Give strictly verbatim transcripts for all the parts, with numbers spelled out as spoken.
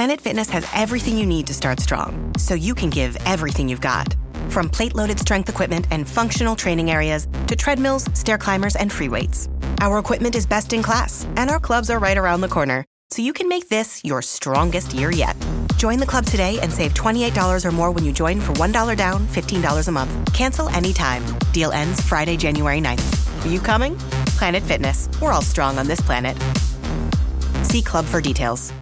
Planet Fitness has everything you need to start strong, so you can give everything you've got. From plate-loaded strength equipment and functional training areas to treadmills, stair climbers, and free weights. Our equipment is best in class, and our clubs are right around the corner, so you can make this your strongest year yet. Join the club today and save twenty-eight dollars or more when you join for one dollar down, fifteen dollars a month. Cancel anytime. Deal ends Friday, January ninth. Are you coming? Planet Fitness. We're all strong on this planet. See club for details.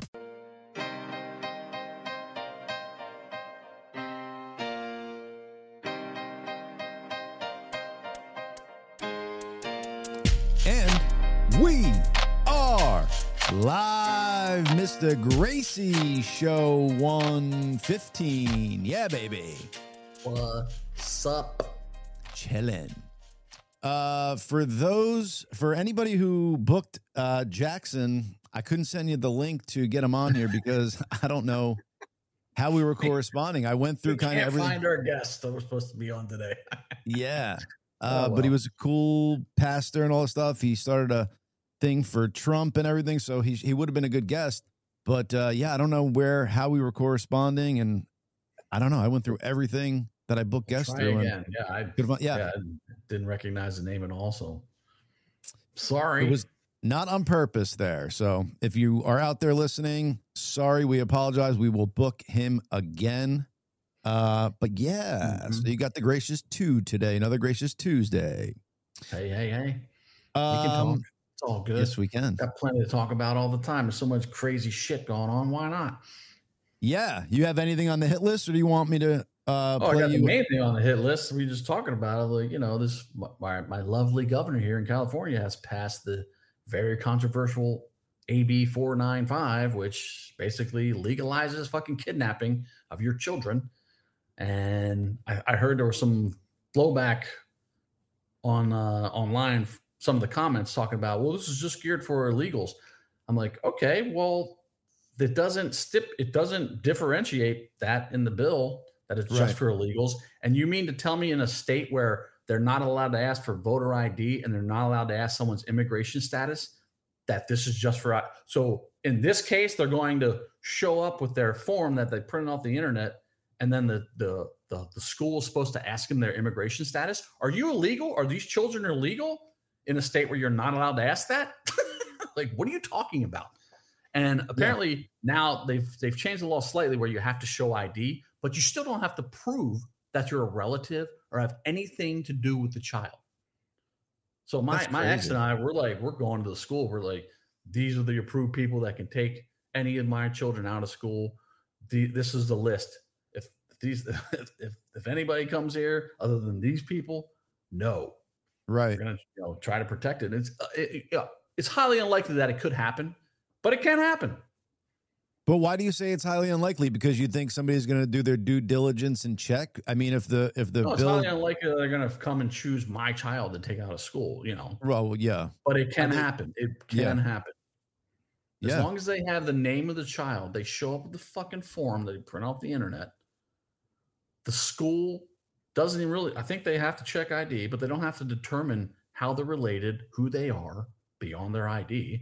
And we are live, Mister Gracie Show one fifteen. Yeah, baby. What's up? Chillin'. Uh, for those, for anybody who booked uh, Jackson, I couldn't send you the link to get him on here because I don't know how we were corresponding. I went through we kind of can't everything. Find our guest that we're supposed to be on today. Yeah. Uh, Oh, well. But he was a cool pastor and all that stuff. He started a thing for Trump and everything, so he he would have been a good guest. But uh, yeah, I don't know where how we were corresponding, and I don't know. I went through everything that I booked guests Try through. again. And Yeah, I yeah, yeah, I didn't recognize the name at all. So sorry. it was not on purpose there. So if you are out there listening, sorry, we apologize. We will book him again. Uh, but yeah, Mhm. so you got the Gracious Two today, another Gracious Tuesday. Hey, hey, hey. We Um, can talk. It's all good. Yes, we can. Got plenty to talk about all the time. There's so much crazy shit going on. Why not? Yeah, you have anything on the hit list, or do you want me to uh, Oh, I play got the you? main thing on the hit list. We were just talking about it. Like, you know, this my, my lovely governor here in California has passed the very controversial A B four ninety-five, which basically legalizes fucking kidnapping of your children. And I, I heard there was some blowback on uh, online. Some of the comments talking about, well, this is just geared for illegals. I'm like, okay, well, it doesn't stip, it doesn't differentiate that in the bill that it's just Right. for illegals. And you mean to tell me in a state where they're not allowed to ask for voter I D and they're not allowed to ask someone's immigration status, that this is just for, so in this case, they're going to show up with their form that they printed off the internet, and then the the the, the school is supposed to ask them their immigration status. Are you illegal? Are these children illegal in a state where you're not allowed to ask that? Like, what are you talking about? And apparently yeah. now they've they've changed the law slightly where you have to show I D, but you still don't have to prove that you're a relative or have anything to do with the child. So my my ex and I, we're like, we're going to the school. We're like, these are the approved people that can take any of my children out of school. The, this is the list. If, if these if if anybody comes here other than these people, no. Right. We're gonna you know, try to protect it. It's it, it, it's highly unlikely that it could happen, but it can happen. But why do you say it's highly unlikely? Because you think somebody's going to do their due diligence and check? I mean, if the if the no, it's bill, highly unlikely that they're going to come and choose my child to take out of school. You know. Well, yeah. But it can I mean, happen. It can yeah. happen. As yeah. long as they have the name of the child, they show up with the fucking form that they print off the internet. The school doesn't even really. I think they have to check I D, but they don't have to determine how they're related, who they are beyond their I D.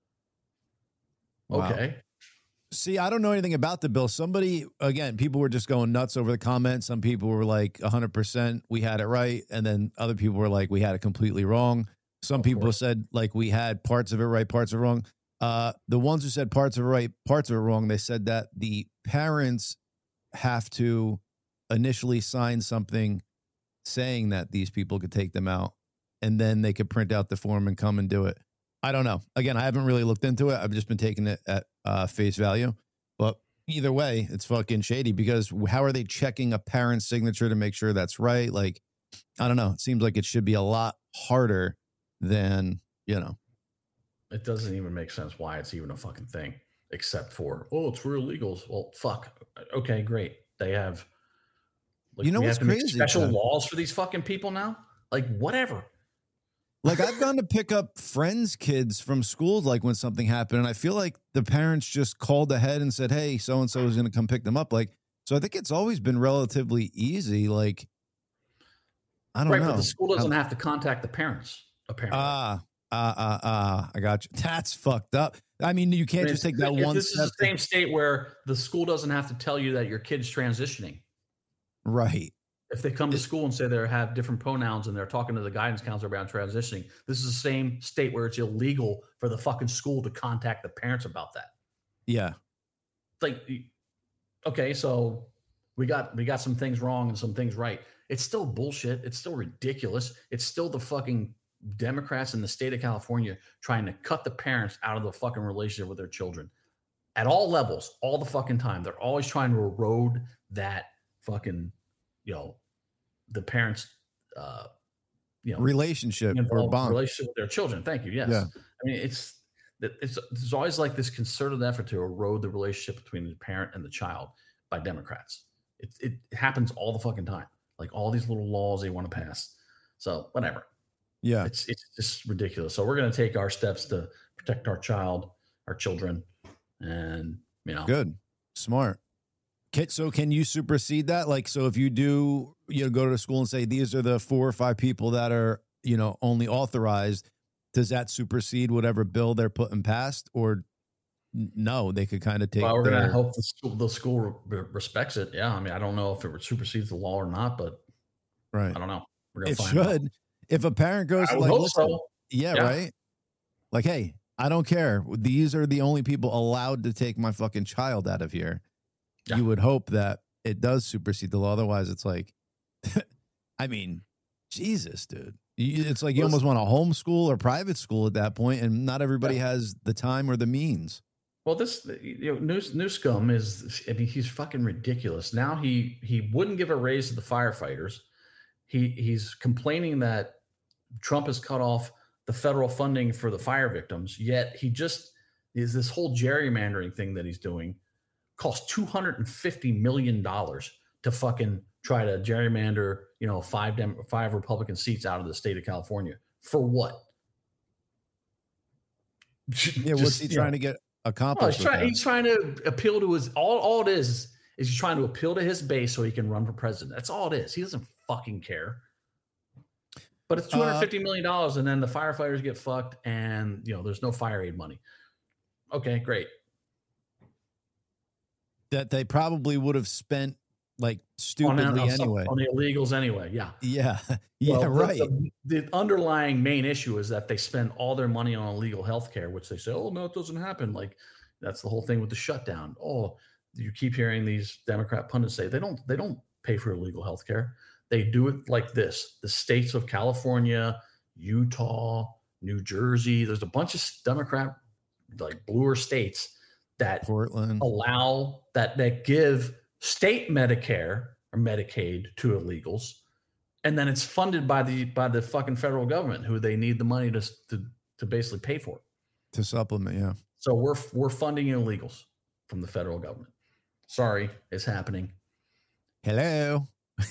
Wow. Okay. See, I don't know anything about the bill. Somebody, again, people were just going nuts over the comments. Some people were like one hundred percent we had it right. And then other people were like, we had it completely wrong. Some Of people course. said like we had parts of it right, parts of it wrong. Uh, the ones who said parts of it right, parts of it wrong, they said that the parents have to initially sign something saying that these people could take them out, and then they could print out the form and come and do it. I don't know. Again, I haven't really looked into it. I've just been taking it at uh, face value. But either way, it's fucking shady, because how are they checking a parent's signature to make sure that's right? Like, I don't know. It seems like it should be a lot harder than, you know. It doesn't even make sense why it's even a fucking thing, except for, oh, it's for illegals. Well, fuck. Okay, great. They have, like, You know we what's have to make crazy, special Ted? laws for these fucking people now? Like, whatever. Like, I've gone to pick up friends' kids from school, like when something happened, and I feel like the parents just called ahead and said, hey, so-and-so is going to come pick them up. Like, so I think it's always been relatively easy. Like, I don't Right, know. but the school doesn't How- have to contact the parents, apparently. Ah, ah, ah, ah, I got you. That's fucked up. I mean, you can't I mean, just take that if one this step. is the same state where the school doesn't have to tell you that your kid's transitioning. Right. If they come to school and say they have different pronouns and they're talking to the guidance counselor about transitioning, this is the same state where it's illegal for the fucking school to contact the parents about that. Yeah. Like, okay, so we got we got some things wrong and some things right. It's still bullshit. It's still ridiculous. It's still the fucking Democrats in the state of California trying to cut the parents out of the fucking relationship with their children at all levels, all the fucking time. They're always trying to erode that fucking, you know, the parents, uh, you know, relationship or bond relationship with their children. Thank you. Yes. Yeah. I mean, it's, it's, there's always like this concerted effort to erode the relationship between the parent and the child by Democrats. It, it happens all the fucking time. Like all these little laws they want to pass. So whatever. Yeah. It's, it's just ridiculous. So we're going to take our steps to protect our child, our children, and, you know, good, smart. Can, so can you supersede that? Like, so if you do, you know, go to the school and say, these are the four or five people that are, you know, only authorized, does that supersede whatever bill they're putting past, or no, they could kind of take. Well, we're their... going to hope the school, the school re- respects it. Yeah. I mean, I don't know if it supersedes the law or not, but right. I don't know. We're gonna it find should. Out. If a parent goes, I like, hope listen, so. yeah, yeah, right. Like, hey, I don't care. These are the only people allowed to take my fucking child out of here. Yeah. You would hope that it does supersede the law. Otherwise, it's like, I mean, Jesus, dude. It's like you almost want a homeschool or private school at that point, and not everybody yeah. has the time or the means. Well, this, you know, News, Newscomb is, I mean, he's fucking ridiculous. Now he he wouldn't give a raise to the firefighters. He he's complaining that Trump has cut off the federal funding for the fire victims. Yet he just is this whole gerrymandering thing that he's doing costs two hundred fifty million dollars to fucking try to gerrymander, you know, five Dem- five Republican seats out of the state of California. For what? Yeah, what's just, he trying know, to get accomplished? Well, he's, try, he's trying to appeal to his, all, all it is, is he's trying to appeal to his base so he can run for president. That's all it is. He doesn't fucking care. But it's two hundred fifty million dollars, and then the firefighters get fucked, and, you know, there's no fire aid money. Okay, great. That they probably would have spent like stupidly on, on anyway. Some, on the illegals anyway. Yeah. Yeah. Yeah. Well, right. The, the, the underlying main issue is that they spend all their money on illegal healthcare, which they say, oh, no, it doesn't happen. Like that's the whole thing with the shutdown. Oh, you keep hearing these Democrat pundits say they don't, they don't pay for illegal healthcare. They do it like this. The states of California, Utah, New Jersey, there's a bunch of Democrat, like bluer states that Portland allow that, that give state Medicare or Medicaid to illegals. And then it's funded by the, by the fucking federal government who they need the money to, to, to basically pay for it. To supplement. Yeah. So we're, we're funding illegals from the federal government. Sorry, it's happening. Hello.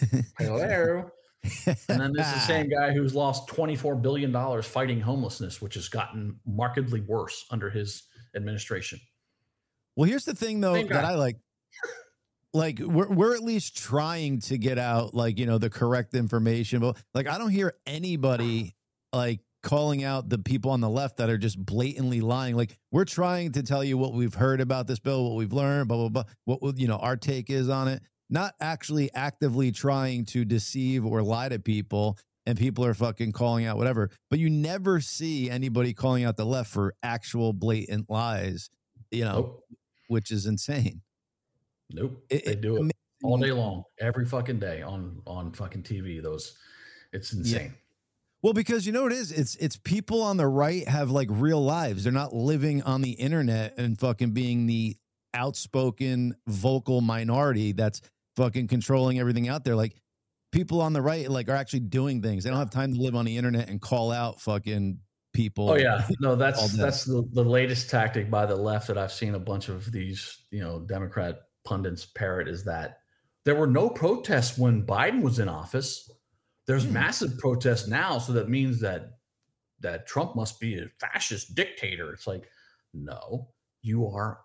Hello. And then this is the same guy who's lost twenty-four billion dollars fighting homelessness, which has gotten markedly worse under his administration. Well, here's the thing, though, that I like. Like, we're, we're at least trying to get out, like, you know, the correct information. But, like, I don't hear anybody, like, calling out the people on the left that are just blatantly lying. Like, we're trying to tell you what we've heard about this bill, what we've learned, blah, blah, blah, what, you know, our take is on it. Not actually actively trying to deceive or lie to people, and people are fucking calling out whatever. But you never see anybody calling out the left for actual blatant lies, you know, nope. Which is insane. Nope. It, they do it all day long, every fucking day on, on fucking T V. Those, it's insane. Yeah. Well, because you know what it is? It's, it's people on the right have like real lives. They're not living on the internet and fucking being the outspoken vocal minority that's fucking controlling everything out there. Like people on the right, like are actually doing things. They don't have time to live on the internet and call out fucking people. Oh yeah. No, that's, that's the, the latest tactic by the left that I've seen a bunch of these, you know, Democrat pundits parrot is that there were no protests when Biden was in office. There's hmm. massive protests now. So that means that, that Trump must be a fascist dictator. It's like, no, you are,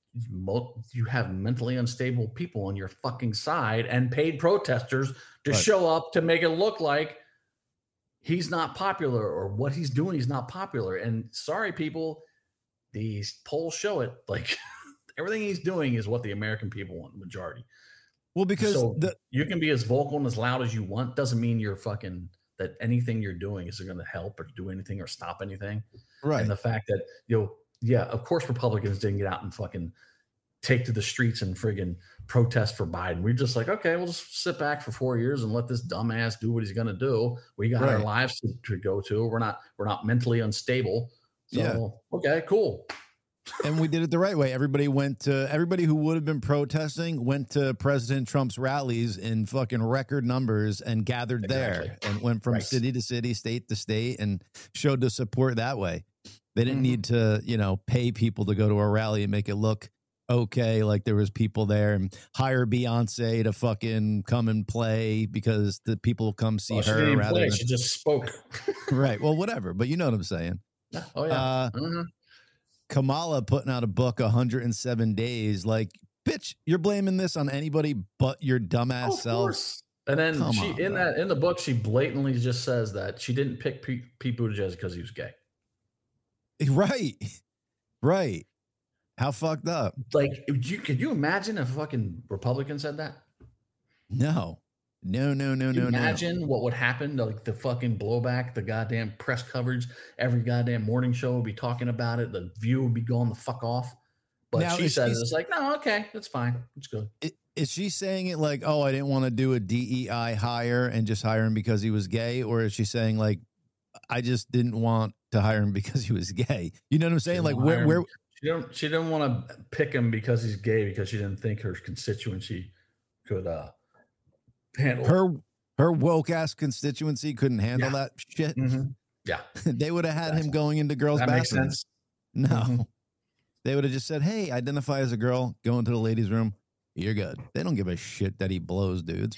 you have mentally unstable people on your fucking side and paid protesters to right. show up to make it look like he's not popular or what he's doing is not popular. And sorry, people, these polls show it. Like everything he's doing is what the American people want, majority. Well, because so the, you can be as vocal and as loud as you want. Doesn't mean you're fucking that anything you're doing is going to help or do anything or stop anything. right. And the fact that, you know, yeah, of course, Republicans didn't get out and fucking take to the streets and friggin' protest for Biden. We're just like, okay, we'll just sit back for four years and let this dumbass do what he's going to do. We got Right. our lives to, to go to. We're not, we're not mentally unstable. So, Yeah. okay, cool. And we did it the right way. Everybody went to, everybody who would have been protesting went to President Trump's rallies in fucking record numbers and gathered Exactly. there and went from Right. city to city, state to state, and showed the support that way. They didn't Mhm. need to, you know, pay people to go to a rally and make it look okay, like there was people there, and hire Beyonce to fucking come and play because the people come see Well, she her didn't even rather play. than She just spoke. right. Well, whatever, but you know what I'm saying. Oh yeah. Uh, Mhm. Kamala putting out a book one hundred seven days, like, bitch, you're blaming this on anybody but your dumbass Oh, of self. course. And then Come she on, in bro. that in the book, she blatantly just says that she didn't pick Pete, Pete Buttigieg because he was gay. Right, right. How fucked up? Like, would you could you imagine if a fucking Republican said that? No, no, no, no, Can you no, no. imagine what would happen? Like the fucking blowback, the goddamn press coverage, every goddamn morning show would be talking about it. The View would be going the fuck off. But Now, she is says she- it's like, no, okay, that's fine, it's good. I- Is she saying it like, oh, I didn't want to do a D E I hire and just hire him because he was gay? Or is she saying like, I just didn't want to hire him because he was gay? You know what I'm saying? She Like, didn't where, hire where, him. She didn't. She didn't want to pick him because he's gay because she didn't think her constituency could uh, handle her, her woke ass constituency couldn't handle Yeah. that shit. Mhm. Yeah, They would have had him going into girls' that makes bathrooms. sense. No, Mhm. they would have just said, hey, identify as a girl, go into the ladies' room. You're good. They don't give a shit that he blows dudes.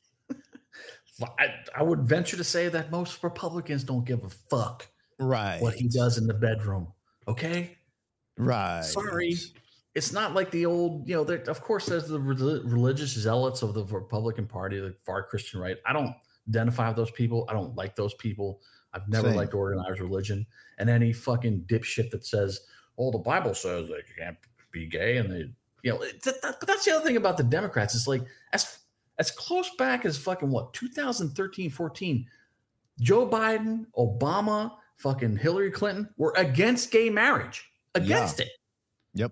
I, I would venture to say that most Republicans don't give a fuck Right. what he does in the bedroom. Okay, Right. sorry, it's not like the old. You know, there, of course, there's the re- religious zealots of the Republican Party, the far Christian right. I don't identify with those people. I don't like those people. I've never Same. liked organized religion. And any fucking dipshit that says, "Oh, the Bible says that you can't be gay," and they, you know, it, that, that- but that's the other thing about the Democrats. It's like as as close back as fucking what two thousand thirteen, fourteen, Joe Biden, Obama, fucking Hillary Clinton were against gay marriage, against it. Yep.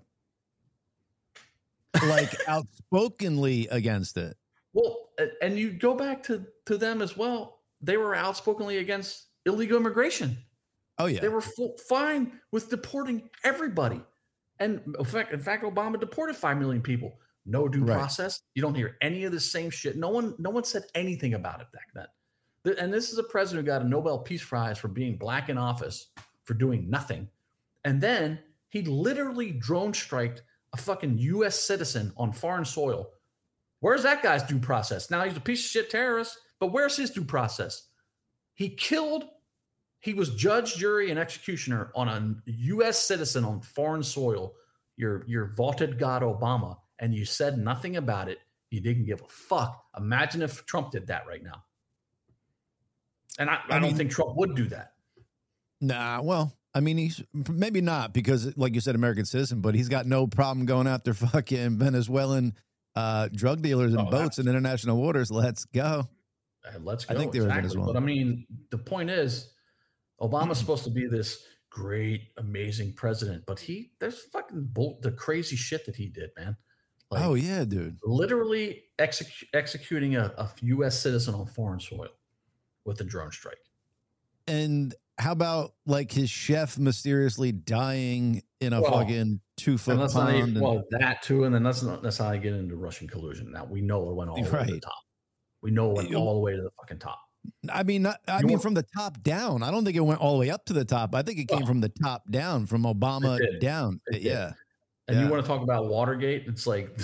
Like outspokenly against it. Well, a- and you go back to to them as well. They were outspokenly against illegal immigration. Oh, yeah. They were full, fine with deporting everybody. And in fact, in fact, Obama deported five million people. No due Right. process. You don't hear any of the same shit. No one, no one said anything about it back then. Th- And this is a president who got a Nobel Peace Prize for being black in office for doing nothing. And then he literally drone striked a fucking U S citizen on foreign soil. Where's that guy's due process? Now he's a piece of shit terrorist, but where's his due process? He killed, he was judge, jury, and executioner on a U S citizen on foreign soil, your, your vaunted God Obama, and you said nothing about it. You didn't give a fuck. Imagine if Trump did that right now. And I, I, I don't mean- think Trump would do that. Nah, well, I mean, he's maybe not because, like you said, American citizen, but he's got no problem going after fucking Venezuelan uh, drug dealers and Oh, boats in international waters. Let's go. Uh, Let's I go. think they were exactly. Venezuelan. But I mean, the point is, Obama's supposed to be this great, amazing president, but he there's fucking bull, the crazy shit that he did, man. Like, Oh, yeah, dude. literally execu- executing a, a U S citizen on foreign soil with a drone strike. And how about like his chef mysteriously dying in a Well, fucking two foot And that's pond? not even, and- well, that too, and then that's not that's how I get into Russian collusion. Now we know it went all the way to the Right. top. We know it went You- all the way to the fucking top. I mean, not, I You mean, want- from the top down. I don't think it went all the way up to the top. I think it came Well, from the top down, from Obama it did. down. It did. Yeah. And Yeah. you want to talk about Watergate? It's like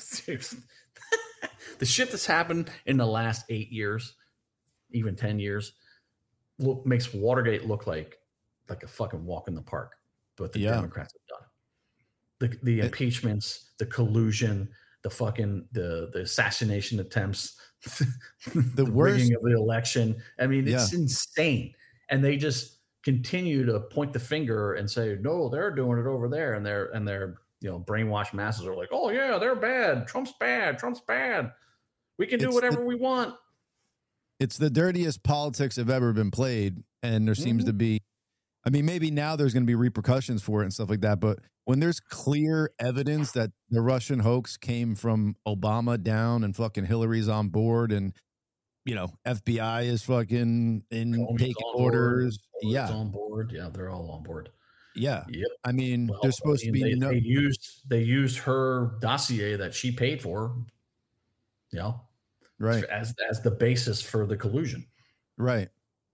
the shit that's happened in the last eight years, even ten years, look makes Watergate look like like a fucking walk in the park. But the Yeah. Democrats have done the the It- impeachments, the collusion, the fucking the the assassination attempts, the, worst- rigging of the election. I mean, it's insane. And they just continue to point the finger and say, no, they're doing it over there. And they're, and they're, you know, brainwashed masses are like, oh yeah, they're bad. Trump's bad. Trump's bad. We can do It's whatever the- we want. It's the dirtiest politics have ever been played. And there seems Mhm. to be, I mean, maybe now there's going to be repercussions for it and stuff like that. But when there's clear evidence that the Russian hoax came from Obama down and fucking Hillary's on board and, you know, F B I is fucking in Comey's taking on board, orders. Mueller's Yeah. on board. Yeah, they're all on board. Yeah. Yep. I mean, Well, there's supposed I mean, to be they, no. they used they used her dossier that she paid for, you know, Right. as as the basis for the collusion. Right.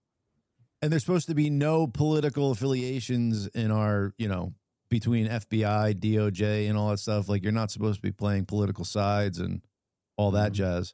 And there's supposed to be no political affiliations in our, you know, between F B I, D O J, and all that stuff. Like, you're not supposed to be playing political sides and all that Mhm. jazz.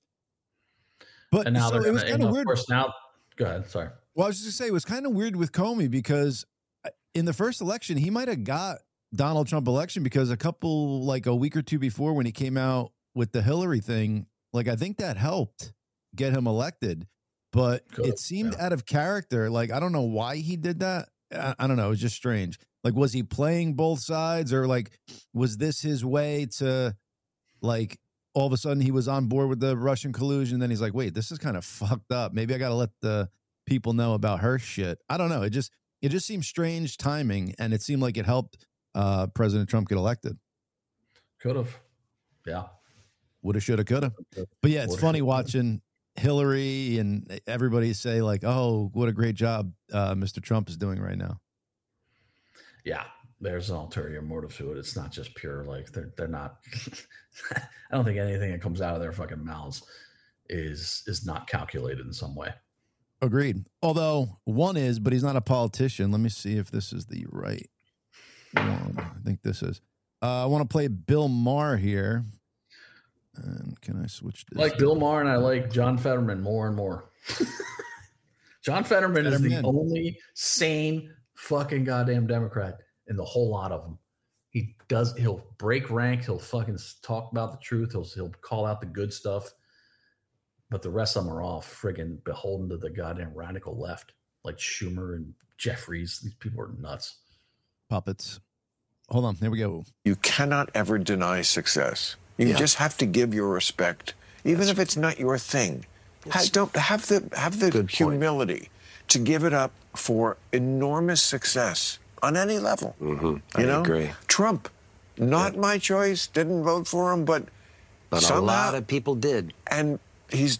But And now so they're it was gonna, kind and of of weird. course now. Go ahead. Sorry. Well, I was just gonna say it was kind of weird with Comey because in the first election he might have got Donald Trump election because a couple like a week or two before when he came out with the Hillary thing, like I think that helped get him elected. But Could, it seemed yeah. out of character. Like I don't know why he did that. I, I don't know. It was just strange. Like was he playing both sides or like was this his way to like all of a sudden he was on board with the Russian collusion? Then he's like, wait, this is kind of fucked up. Maybe I got to let the people know about her shit. I don't know. It just it just seemed strange timing, and it seemed like it helped uh, President Trump get elected. Could have. Yeah. Woulda, shoulda, coulda. But yeah, it's Woulda, funny shoulda, coulda. watching Hillary and everybody say like, "Oh, what a great job uh, Mister Trump is doing right now." Yeah. There's an ulterior motive to it. It's not just pure like they're they're not. I don't think anything that comes out of their fucking mouths is is not calculated in some way. Agreed. Although one is, but he's not a politician. Let me see if this is the right one. I think this is. Uh, I want to play Bill Maher here. And can I switch this? I like Bill Maher and I like John Fetterman more and more. John Fetterman, is Fetterman. the only sane fucking goddamn Democrat in the whole lot of them. He does. He'll break rank. He'll fucking talk about the truth. He'll he'll call out the good stuff. But the rest of them are all friggin' beholden to the goddamn radical left, like Schumer and Jeffries. These people are nuts. Puppets. Hold on. Here we go. You cannot ever deny success. You Yeah. just have to give your respect, even That's if it's not your thing. Ha- Yes. don't have the have the Good point. humility to give it up for enormous success on any level. Mm-hmm. I You know, agree. Trump, not my choice. Didn't vote for him, but But somehow, a lot of people did. and he's.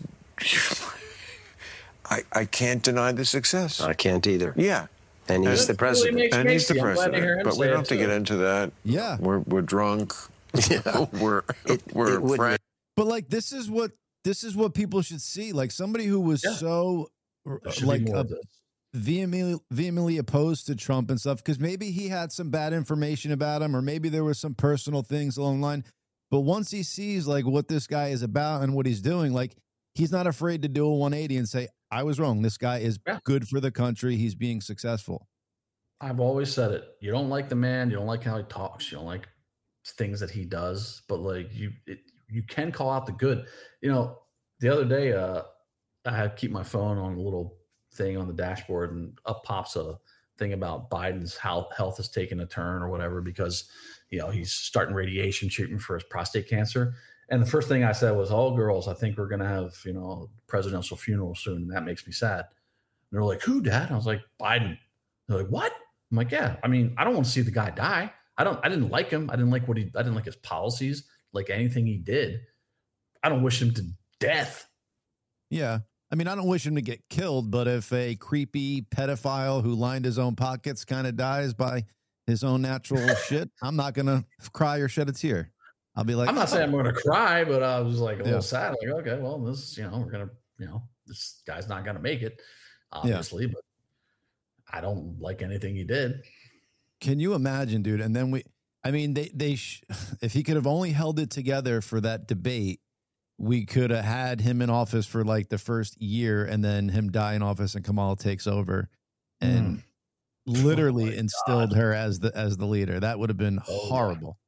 I I can't deny the success. I can't either. yeah. And he's That the really president. makes- And he's the Macy, I'm glad to hear president, him but we say don't it, have to too. get into that. Yeah. We're we're drunk. we're It- we're it would friends. But like, this is what this is what people should see. Like somebody who was Yeah. so There should like be more uh, of this. vehemently, vehemently opposed to Trump and stuff because maybe he had some bad information about him or maybe there was some personal things along the line. But once he sees like what this guy is about and what he's doing, like he's not afraid to do a one eighty and say, I was wrong. This guy is Yeah. good for the country. He's being successful. I've always said it. You don't like the man. You don't like how he talks. You don't like things that he does. But like you, it, you can call out the good. You know, the other day, uh, I had to keep my phone on a little thing on the dashboard, and up pops a thing about Biden's health health is taking a turn or whatever because you know he's starting radiation treatment for his prostate cancer. And the first thing I said was, "Oh, girls, I think we're gonna have you know presidential funeral soon, and that makes me sad." And they're like, "Who, Dad?" I was like, "Biden." They're like, "What?" I'm like, "Yeah, I mean, I don't want to see the guy die. I don't. I didn't like him. I didn't like what he. I didn't like his policies. Like anything he did. I don't wish him to death." Yeah. I mean, I don't wish him to get killed, but if a creepy pedophile who lined his own pockets kind of dies by his own natural shit, I'm not going to cry or shed a tear. I'll be like, I'm not saying I'm going to cry, but I was like a Yeah. little sad. Like, okay, well, this, you know, we're gonna, you know, this guy's not going to make it, obviously. But I don't like anything he did. Can you imagine, dude? And then we, I mean, they, they, sh- if he could have only held it together for that debate, we could have had him in office for like the first year and then him die in office and Kamala takes over and literally Oh my instilled God. her as the, as the leader. That would have been Oh, yeah. horrible.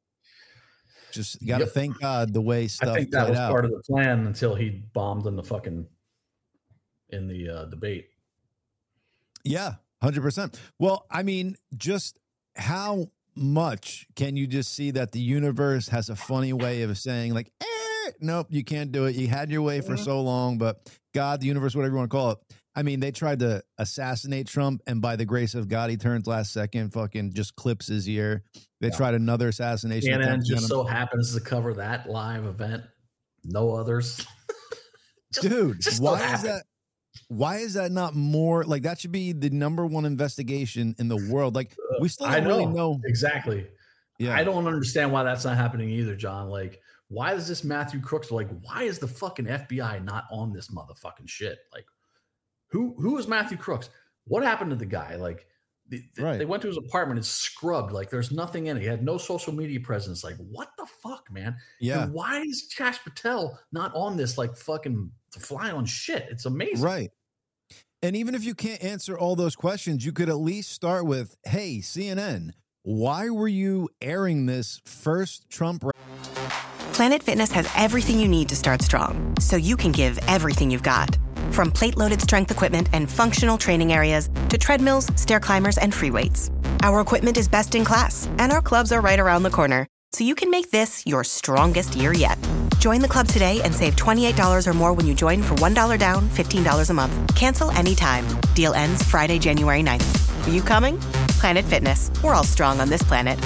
Just got to Yep. thank God the way I stuff think that played was out. part of the plan until he bombed in the fucking in the uh, debate. Yeah. hundred percent. Well, I mean, just how much can you just see that the universe has a funny way of saying like, eh, nope, you can't do it. You had your way for Mhm. so long, but God, the universe, whatever you want to call it. I mean, they tried to assassinate Trump, and by the grace of God, he turns last second, fucking just clips his ear. They Yeah. tried another assassination. C N N attempt just on so him. happens to cover that live event. No others. Just- Dude, just so why is happened. that? Why is that not more like that? Should be the number one investigation in the world. Like we still I don't know. really know. Exactly. Yeah, I don't understand why that's not happening either, John. Like, why is this Matthew Crooks? Like, why is the fucking F B I not on this motherfucking shit? Like, who who is Matthew Crooks? What happened to the guy? Like, they, Right. they went to his apartment and scrubbed. Like, there's nothing in it. He had no social media presence. Like, what the fuck, man? Yeah. And why is Chash Patel not on this? Like, fucking fly on shit. It's amazing. Right. And even if you can't answer all those questions, you could at least start with, hey, C N N, why were you airing this first Trump? Ra- Planet Fitness has everything you need to start strong, so you can give everything you've got. From plate-loaded strength equipment and functional training areas to treadmills, stair climbers, and free weights. Our equipment is best in class, and our clubs are right around the corner, so you can make this your strongest year yet. Join the club today and save twenty-eight dollars or more when you join for one dollar down, fifteen dollars a month. Cancel anytime. Deal ends Friday, January ninth. Are you coming? Planet Fitness. We're all strong on this planet.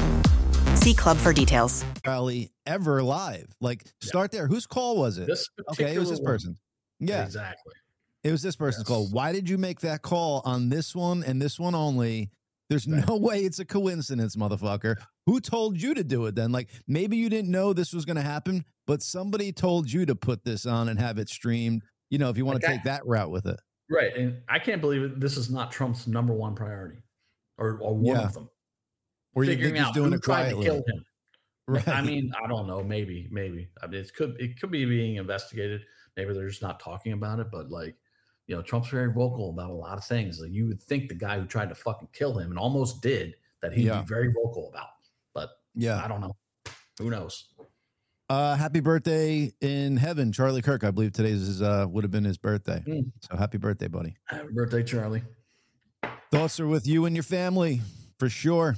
See club for details. Rally ever live. Like, start there. Whose call was it? This Okay, it was this particular one- person. Yeah, Exactly. it was this person's Yes. call. Why did you make that call on this one and this one only? There's no way it's a coincidence, motherfucker. Who told you to do it then? Like, maybe you didn't know this was going to happen, but somebody told you to put this on and have it streamed. You know, if you want Like to I- take that route with it. Right. And I can't believe it. This is not Trump's number one priority or, or one Yeah. of them. Or you Figuring think he's out doing who it tried quietly. to kill him. Right. I mean, I don't know. Maybe, maybe. I mean, it could it could be being investigated. Maybe they're just not talking about it. But like, you know, Trump's very vocal about a lot of things. Like, you would think the guy who tried to fucking kill him and almost did that he'd Yeah. be very vocal about. But yeah. I don't know. Who knows? Uh, happy birthday in heaven, Charlie Kirk. I believe today's his, uh, would have been his birthday. Mm. So happy birthday, buddy. Happy birthday, Charlie. Thoughts are with you and your family for sure.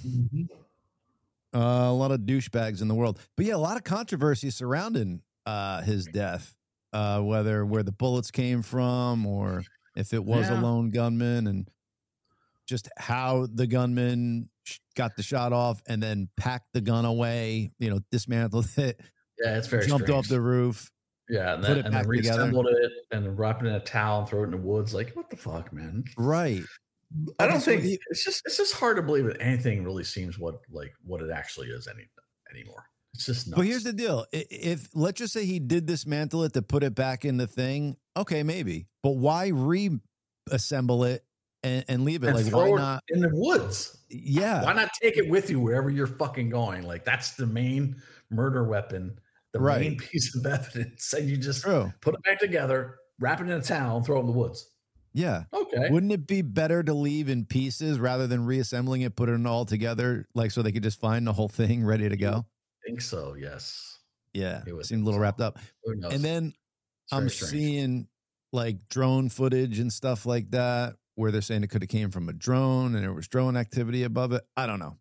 Uh, a lot of douchebags in the world, but yeah, a lot of controversy surrounding uh, his death, uh, whether where the bullets came from or if it was Yeah. a lone gunman, and just how the gunman sh- got the shot off and then packed the gun away. You know, dismantled it, Yeah, it's very jumped strange. off the roof. Yeah, and put then, it and then back together. reassembled it and then wrapped it in a towel and throw it in the woods. Like, what the fuck, man? Right. I don't Okay, so think he- it's just it's just hard to believe that anything really seems what like what it actually is any anymore. It's just nuts. But here's the deal: I- if let's just say he did dismantle it to put it back in the thing, okay, maybe. But why reassemble it and, and leave it? and like, throw why it not? in the woods. Yeah, Why not take it with you wherever you're fucking going? Like, that's the main murder weapon, the main Right. piece of evidence, and you just true. put it back together, wrap it in a towel, and throw it in the woods. Yeah. Okay. Wouldn't it be better to leave in pieces rather than reassembling it, put it all together, like so they could just find the whole thing ready to go? I think so. Yes. Yeah, It would seemed a think little so. wrapped up. Who knows? And then It's very I'm strange. seeing like drone footage and stuff like that where they're saying it could have came from a drone and there was drone activity above it. I don't know.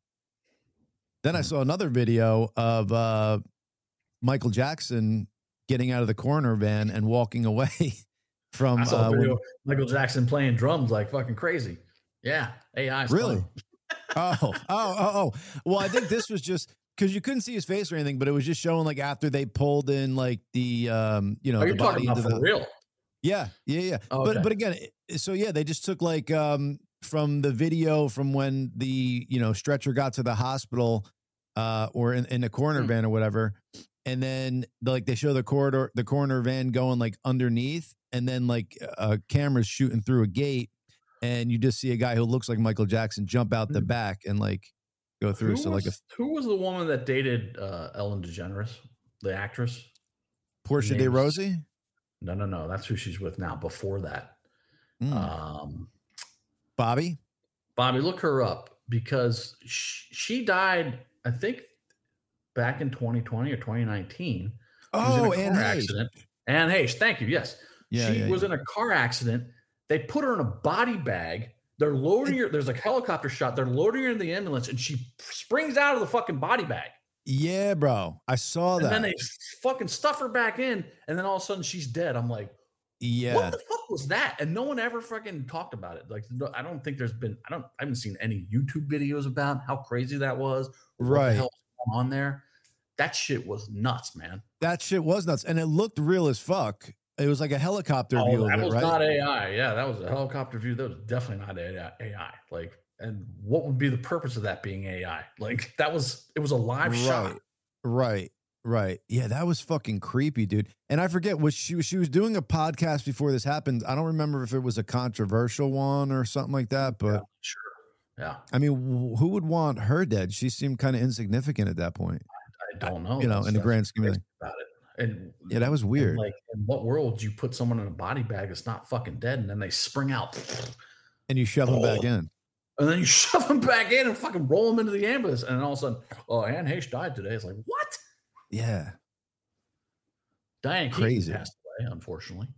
Then I Mhm. saw another video of uh, Michael Jackson getting out of the coroner van and walking away from I saw uh, a video when- of Michael Jackson playing drums like fucking crazy. Yeah, A I. 's Really? fun. oh, oh, oh, oh. Well, I think this was just because you couldn't see his face or anything, but it was just showing like after they pulled in like the um, you know, Oh, the you're talking body about into for the real? Yeah, yeah, yeah. Oh, But okay. but again, it- so yeah, they just took like um from the video from when the you know stretcher got to the hospital uh or in, in the coroner Hmm. van or whatever, and then like they show the corridor the coroner van going like underneath, and then like a camera's shooting through a gate, and you just see a guy who looks like Michael Jackson jump out the Hmm. back and like go through. Who So was, like a who was the woman that dated uh, Ellen DeGeneres, the actress? Portia name's- de Rossi. No, no, no. That's who she's with now. Before that, Mm. um, Bobby. Bobby, look her up because she, she died, I think, back in twenty twenty or twenty nineteen. She was in Oh, a Anne car Hayes. accident. Anne Hayes, thank you. Yes, Yeah, she yeah, was yeah. in a car accident. They put her in a body bag, They're loading her. There's a helicopter shot. They're loading her in the ambulance, and she springs out of the fucking body bag. Yeah, bro. I saw and that. And then they fucking stuff her back in, and then all of a sudden she's dead. I'm like, yeah. What the fuck was that? And no one ever fucking talked about it. Like, no, I don't think there's been, I don't, I haven't seen any YouTube videos about how crazy that was. Or right. What the hell was going on there? That shit was nuts, man. That shit was nuts. And it looked real as fuck. It was like a helicopter oh, view of that it, was right? not A I. Yeah, that was a helicopter view. That was definitely not A I. Like, and what would be the purpose of that being A I? Like, that was, it was a live right. shot. Right. Right. Yeah, that was fucking creepy, dude. And I forget what she was she was doing a podcast before this happened. I don't remember if it was a controversial one or something like that, but yeah, sure. Yeah. I mean, who would want her dead? She seemed kind of insignificant at that point. I, I don't know. You know, That's, in the grand scheme of things. About it. And yeah, that was weird. Like, in what world do you put someone in a body bag that's not fucking dead, and then they spring out, and you shove oh. them back in, and then you shove them back in and fucking roll them into the ambulance, and then all of a sudden, oh, Anne Heche died today. It's like, what? Yeah, Diane crazy Keaton passed away, unfortunately.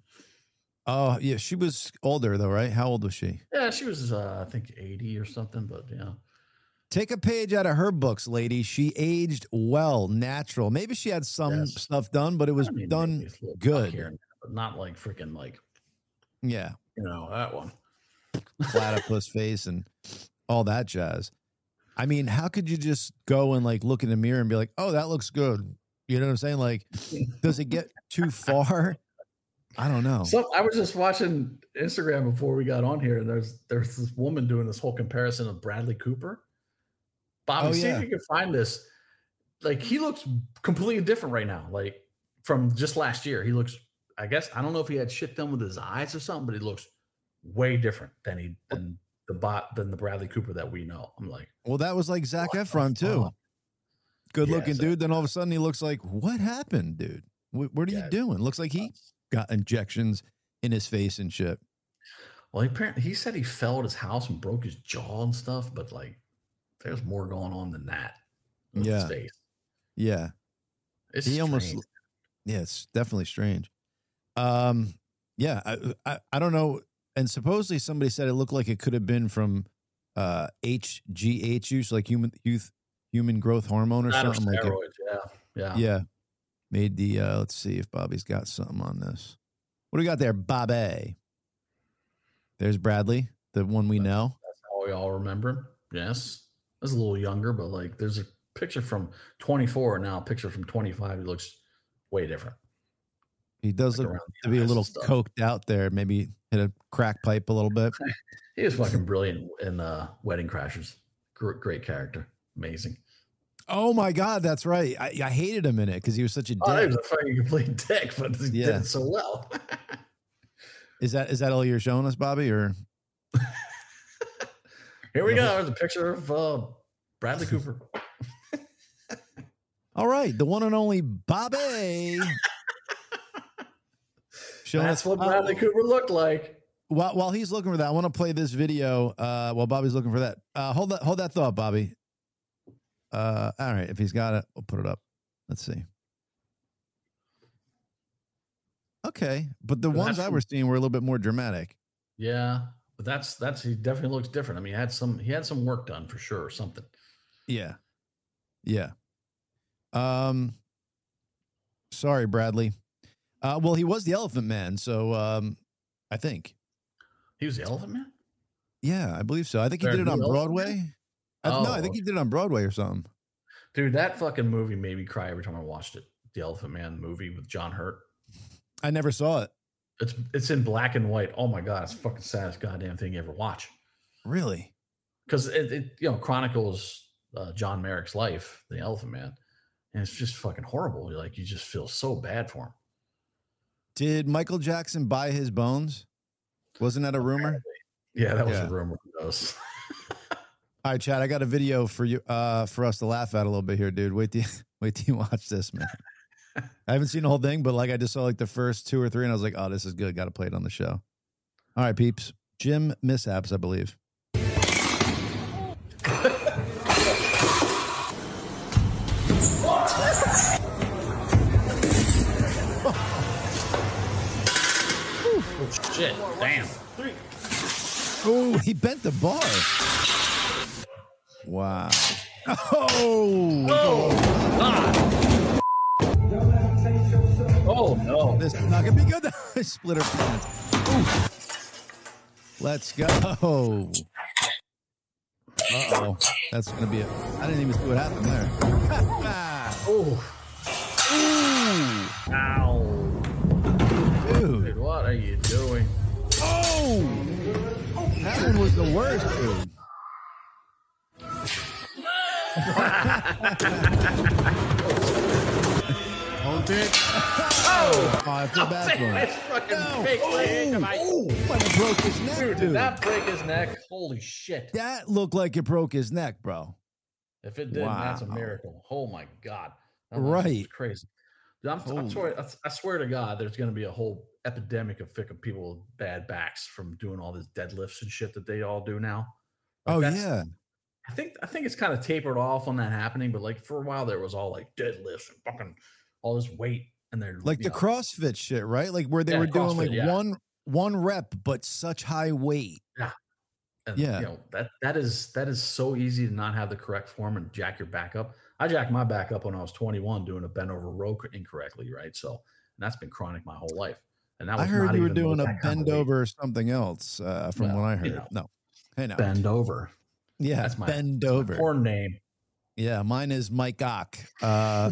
Oh yeah, she was older though, right? How old was she? Yeah, she was, uh, I think, eighty or something. But yeah. Take a page out of her books, lady. She aged well, natural. Maybe she had some yes. stuff done, but it was I mean, done good. Here, but not like freaking like, yeah, you know, that one. Platypus face and all that jazz. I mean, how could you just go and like look in the mirror and be like, oh, that looks good? You know what I'm saying? Like, does it get too far? I don't know. So I was just watching Instagram before we got on here, and there's there's this woman doing this whole comparison of Bradley Cooper. Bobby, oh, see yeah. if you can find this. Like, he looks completely different right now. Like, from just last year, he looks. I guess I don't know if he had shit done with his eyes or something, but he looks way different than he than the bot than the Bradley Cooper that we know. I'm like, well, that was like Zac Efron too. Good yeah, looking dude. Then all of a sudden he looks like, what happened, dude? What, what are yeah, you doing? Looks like he got injections in his face and shit. Well, he apparently he said he fell at his house and broke his jaw and stuff, but like, there's more going on than that. With yeah. his face. Yeah. It's he strange. almost. Yeah, it's definitely strange. Um. Yeah. I, I. I don't know. And supposedly somebody said it looked like it could have been from uh, H G H, so like human youth. Human growth hormone or Not something like it. Yeah, yeah, yeah. Made the. Uh, let's see if Bobby's got something on this. What do we got there, Bobby? There's Bradley, the one we that's, know. That's how we all remember him. Yes, he's a little younger, but like, there's a picture from twenty-four and now a picture from twenty-five. He looks way different. He does like look to be a little coked out there. Maybe hit a crack pipe a little bit. He was fucking brilliant in uh, Wedding Crashers. Great, great character. Amazing. Oh my God, that's right. I, I hated him in it because he was such a dick. Oh, he was a fucking complete dick, but he yeah. did it so well. Is that is that all you're showing us, Bobby? Or here we no. go. There's a picture of uh, Bradley Cooper. All right, the one and only Bobby. That's what Bradley uh, Cooper looked like. While while he's looking for that, I want to play this video. Uh, while Bobby's looking for that, uh, hold that hold that thought, Bobby. Uh, all right, if he's got it, we'll put it up. Let's see. Okay, but the but ones I was seeing were a little bit more dramatic. Yeah, but that's that's he definitely looks different. I mean, he had some he had some work done for sure, or something. Yeah, yeah. Um, sorry, Bradley. Uh, well, he was the Elephant Man, so um, I think he was the Elephant Man. Yeah, I believe so. I think he did it on Broadway. I, oh, no, I think he did it on Broadway or something. Dude, that fucking movie made me cry every time I watched it. The Elephant Man movie with John Hurt. I never saw it. It's it's in black and white. Oh my God, it's the fucking saddest goddamn thing you ever watch. Really? Because it, it you know chronicles uh, John Merrick's life, the Elephant Man, and it's just fucking horrible. Like, you just feel so bad for him. Did Michael Jackson buy his bones? Wasn't that a rumor? Yeah, that was yeah. a rumor. Who knows? All right, Chad, I got a video for you, uh, for us to laugh at a little bit here, dude. Wait till, wait till you watch this, man. I haven't seen the whole thing, but like I just saw like the first two or three, and I was like, oh, this is good. Got to play it on the show. All right, peeps. Jim Mishaps, I believe. Oh, shit. Damn. Three. Oh, he bent the bar. Wow. Oh. Oh, God. Oh, no. This is not going to be good. Splitter pants. Ooh. Let's go. Uh-oh. That's going to be it. I didn't even see what happened there. Oh. Ooh. Ow. Dude. Dude, what are you doing? Oh. That one was the worst, dude. Hold it. Oh, oh I feel bad for him. It's fucking No. fake Oh, leg. Am I- oh, might have broke his neck, Dude, dude. did that break his neck? Holy shit. That looked like it broke his neck, bro. If it didn't, that's a Wow. miracle. Oh my God. That was Right. crazy. Dude, I'm, I'm Holy- sorry. I, I swear to God, there's going to be a whole epidemic of fucking people with bad backs from doing all this deadlifts and shit that they all do now. Like, Oh, that's- yeah. I think I think it's kind of tapered off on that happening, but like for a while there was all like deadlifts and fucking all this weight, and they're Like you the know, CrossFit shit, right? Like where they Yeah, were doing CrossFit, like yeah. one one rep, but such high weight. and, yeah. you know that that is that is so easy to not have the correct form and jack your back up. I jacked my back up when I was twenty-one doing a bent over row incorrectly, right? So and that's been chronic my whole life. And that was I heard not you were even doing with a that kind of bend weight. over or something else, uh, from Well, what I you heard. know. No. Hey, no. Bend over. Yeah, That's my bend that's my over. porn name. Yeah, mine is Mike Ock. Uh,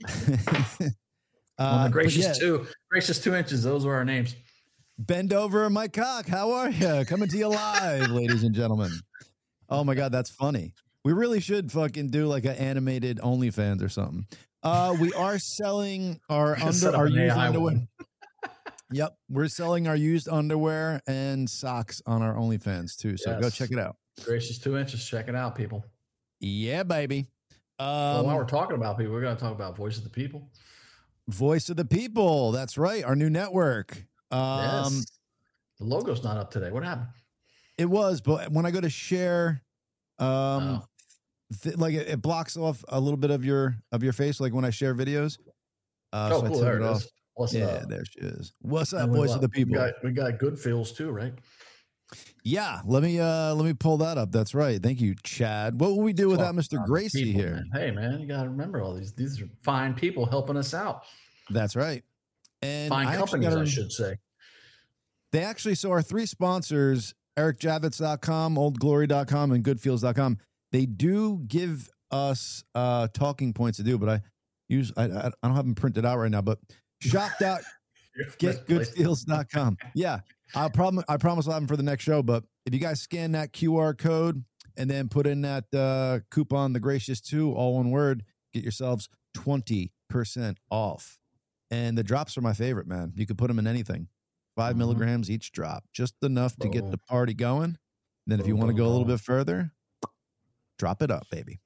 On uh, the but gracious yeah, two, gracious two inches. Those are our names. Bend over, Mike Cock. How are you? Coming to you live, ladies and gentlemen. Oh my God, that's funny. We really should fucking do like an animated OnlyFans or something. Uh, we are selling our Set under up our an used A I underwear. one. Yep, we're selling our used underwear and socks on our OnlyFans too. So go Yes. check it out. Gracious two inches. Check it out, people. Yeah, baby. Well, Um, while we're talking about people, we're going to talk about Voice of the People. Voice of the People. That's right. Our new network. Um, Yes. The logo's not up today. What happened? It was, but when I go to share, um, Oh. th- like it, it blocks off a little bit of your of your face, like when I share videos. Uh, Oh, so I cool. took There it it off. is. What's Yeah, up? there she is. What's up, And we Voice got- of the People? We got, we got good feels too, right? Yeah, let me uh let me pull that up. That's right. Thank you, Chad. What will we do without Talk Mister about the Gracie people, here? man. Hey, man, you got to remember all these. These are fine people helping us out. That's right. And Fine I actually companies, gotta- I should say. They actually, so our three sponsors, eric javits dot com, old glory dot com, and good feels dot com, they do give us uh, talking points to do, but I use, I, I, I don't have them printed out right now, but shop dot get good feels dot com. Yeah, I'll prom- I promise I'll have them for the next show, but if you guys scan that Q R code and then put in that uh, coupon, the gracious two, all one word, get yourselves twenty percent off. And the drops are my favorite, man. You could put them in anything. Five Mhm. milligrams each drop, just enough to get Boom. the party going. Then if you Boom, want to boom, go a little boom. bit further, drop it up, baby.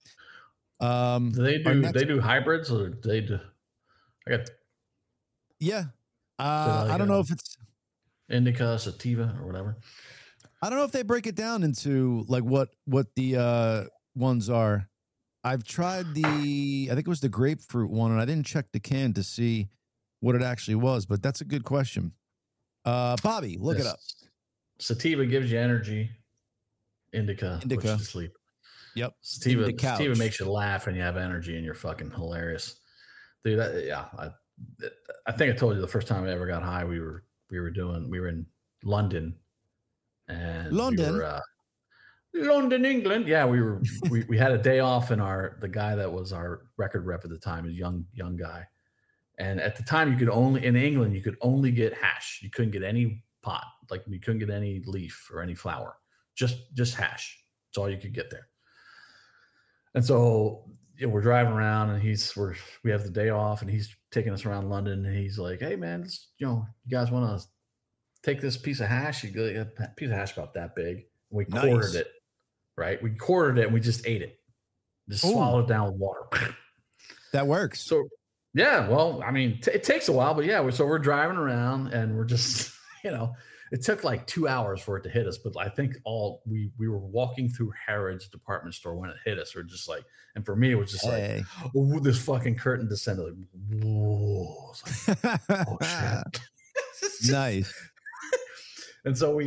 Um, Do they our do next- they do hybrids or do they do? I got yeah. Uh, like I don't a- know if it's, indica, sativa, or whatever. I don't know if they break it down into like what, what the uh, ones are. I've tried the, I think it was the grapefruit one, and I didn't check the can to see what it actually was, but that's a good question. Uh, Bobby, look it This up. Sativa gives you energy. Indica, Indica. puts you to sleep. Yep. Sativa, the couch. sativa makes you laugh and you have energy and you're fucking hilarious, dude. That, yeah, I, I think I told you the first time I ever got high. We were we were doing we were in London, and we London? were, uh, London, England. Yeah, we were we, we had a day off, and our the guy that was our record rep at the time, a young young guy, and at the time you could only in England you could only get hash. You couldn't get any pot, like you couldn't get any leaf or any flower, just just hash. That's all you could get there. And so you know, we're driving around, and he's we're we have the day off, and he's taking us around London, and he's like, "Hey man, this, you know, you guys want to take this piece of hash? You go a piece of hash about that big." We Nice. quartered it, right? We quartered it, and we just ate it, just Ooh. swallowed it down with water. That works. So yeah, well, I mean, t- it takes a while, but yeah, we're, so we're driving around, and we're just, you know, it took like two hours for it to hit us, but I think all we we were walking through Harrods department store when it hit us. We're just like, and for me, it was just Hey. like, oh, this fucking curtain descended. Like, whoa. It's like, oh shit. Nice. And so we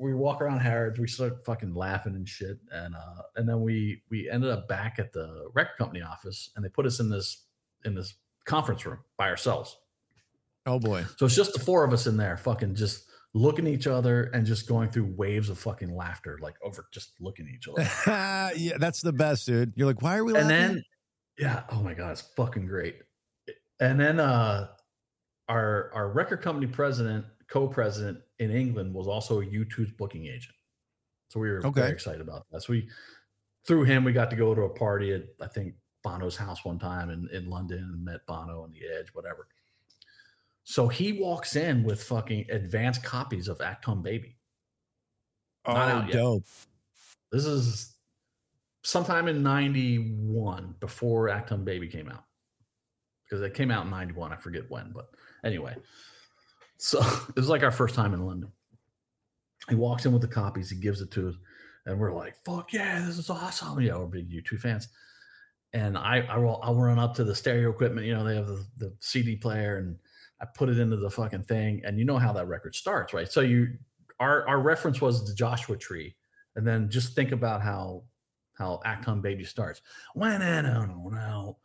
we walk around Harrods, we start fucking laughing and shit, and uh, and then we we ended up back at the record company office, and they put us in this in this conference room by ourselves. Oh boy! So it's just the four of us in there, fucking just looking at each other and just going through waves of fucking laughter, like over just looking at each other. Yeah, that's the best, dude. You're like, why are we laughing? And then, yeah, oh my god, it's fucking great. And then uh, our our record company president, co-president in England was also U two's booking agent. So we were Okay. very excited about that. So we, through him, we got to go to a party at, I think, Bono's house one time in, in London and met Bono and The Edge, whatever. So he walks in with fucking advanced copies of Acton Baby. Oh, Not out yet. dope. This is sometime in ninety-one, before Acton Baby came out. Because it came out in ninety-one. I forget when, but anyway. So it was like our first time in London. He walks in with the copies. He gives it to us. And we're like, fuck yeah, this is awesome. Yeah, we're big U two fans. And I, I will, I'll run up to the stereo equipment. You know, they have the, the C D player, and I put it into the fucking thing. And you know how that record starts, right? So you, our, our reference was the Joshua Tree. And then just think about how, how Acton Baby starts. When I don't know.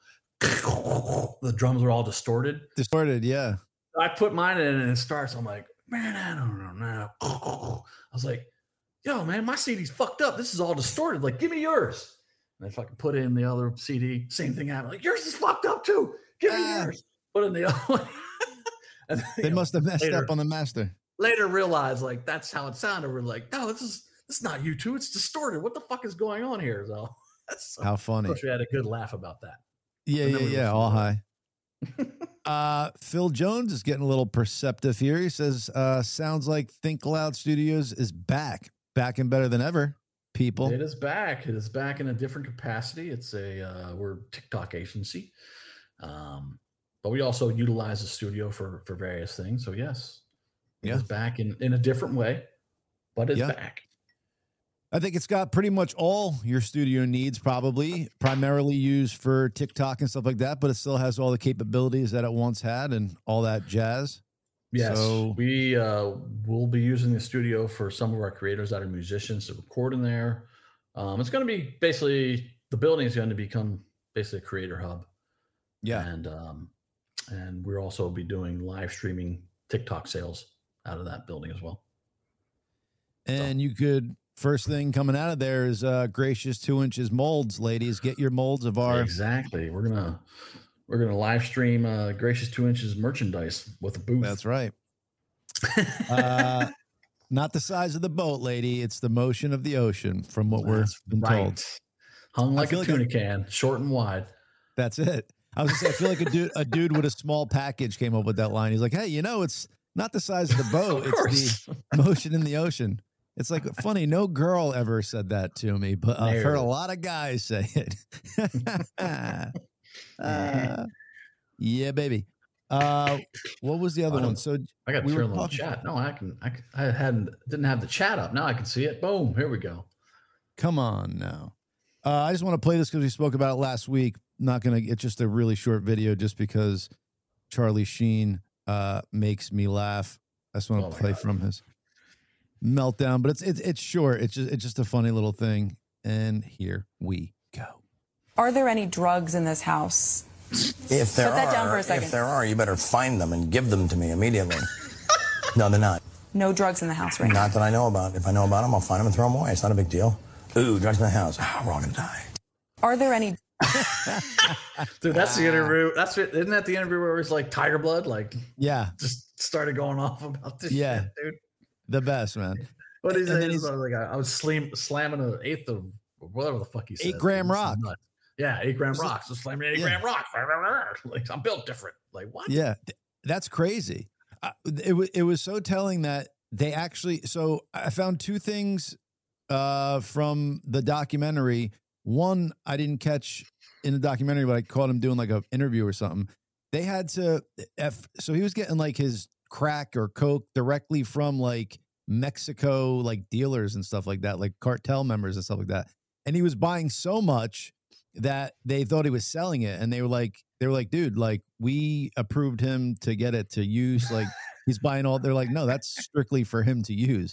The drums are all distorted. Distorted, yeah. I put mine in and it starts. I'm like, man, I don't know. I was like, yo, man, my C D's fucked up. This is all distorted. Like, give me yours. And I fucking put in the other C D. Same thing happened. Like, yours is fucked up too. Give me Ah. yours. Put in the other one. And then, They you know, must have messed later, up on the master. later realized like that's how it sounded. We're like, no, this is this is not U two. It's distorted. What the fuck is going on here? So that's so, How of funny. course we had a good laugh about that. Yeah, And yeah, then we yeah. listened All to it. high. uh, Phil Jones is getting a little perceptive here. He says, uh, sounds like Think Loud Studios is back. Back and better than ever, people. It is back. It is back in a different capacity. It's a uh, we're a TikTok agency, um, but we also utilize the studio for for various things. So yes, it Yeah. is back in in a different way, but it's Yeah. back. I think it's got pretty much all your studio needs, probably primarily used for TikTok and stuff like that, but it still has all the capabilities that it once had and all that jazz. Yes, So- we uh, will be using the studio for some of our creators that are musicians to record in there. Um, it's going to be basically the building is going to become basically a creator hub. Yeah. and um, and we'll also be doing live streaming TikTok sales out of that building as well. And you could, first thing coming out of there is uh, gracious two inches molds, ladies. Get your molds of our. Exactly. We're gonna we're gonna live stream uh, gracious two inches merchandise with a booth. That's right. Uh, not the size of the boat, lady. It's the motion of the ocean, from what we're That's been right. told. Hung like a feel like tuna can, short and wide. That's it. I was gonna say, I feel like a dude, a dude with a small package came up with that line. He's like, "Hey, you know, it's not the size of the boat; Of it's course. the motion in the ocean." It's like funny. No girl ever said that to me, but I've heard a Never. lot of guys say it. Uh, yeah, baby. Uh, what was the other I don't- one? So I got to we were turn on the talking- chat. No, I can. I, can- I hadn't didn't have the chat up. Now I can see it. Boom. Here we go. come on now. Uh, I just want to play this because we spoke about it last week. Not gonna. It's just a really short video, just because Charlie Sheen uh, makes me laugh. I just want to Oh my play God. from his meltdown, but it's it's it's short. It's just it's just a funny little thing. And here we go. Are there any drugs in this house? If there Put that are, down for a second. if there are, you better find them and give them to me immediately. No, they're not. No drugs in the house right now. Not that I know about. If I know about them, I'll find them and throw them away. It's not a big deal. Ooh, drugs in the house. Oh, we're all gonna die. Are there any Dude, that's Ah. the interview. That's it. Isn't that the interview where it's like Tiger Blood? Like Yeah, just started going off about this Yeah. shit, dude. the best, man. What is And it? then I he's- was like, I was slam, slamming an eighth of whatever the fuck he said. Eight gram This is rock. nuts. Yeah, eight gram rocks. Just slamming eight Yeah. gram rock. Like I'm built different. Like what? Yeah, th- that's crazy. Uh, it was it was so telling that they actually. So I found two things uh, from the documentary. One I didn't catch in the documentary, but I caught him doing like an interview or something. They had to. F, so he was getting like his crack or coke directly from like Mexico, like dealers and stuff like that, like cartel members and stuff like that. And he was buying so much that they thought he was selling it, and they were like, they were like, dude, like we approved him to get it to use. Like he's buying all. They're like, no, that's strictly for him to use.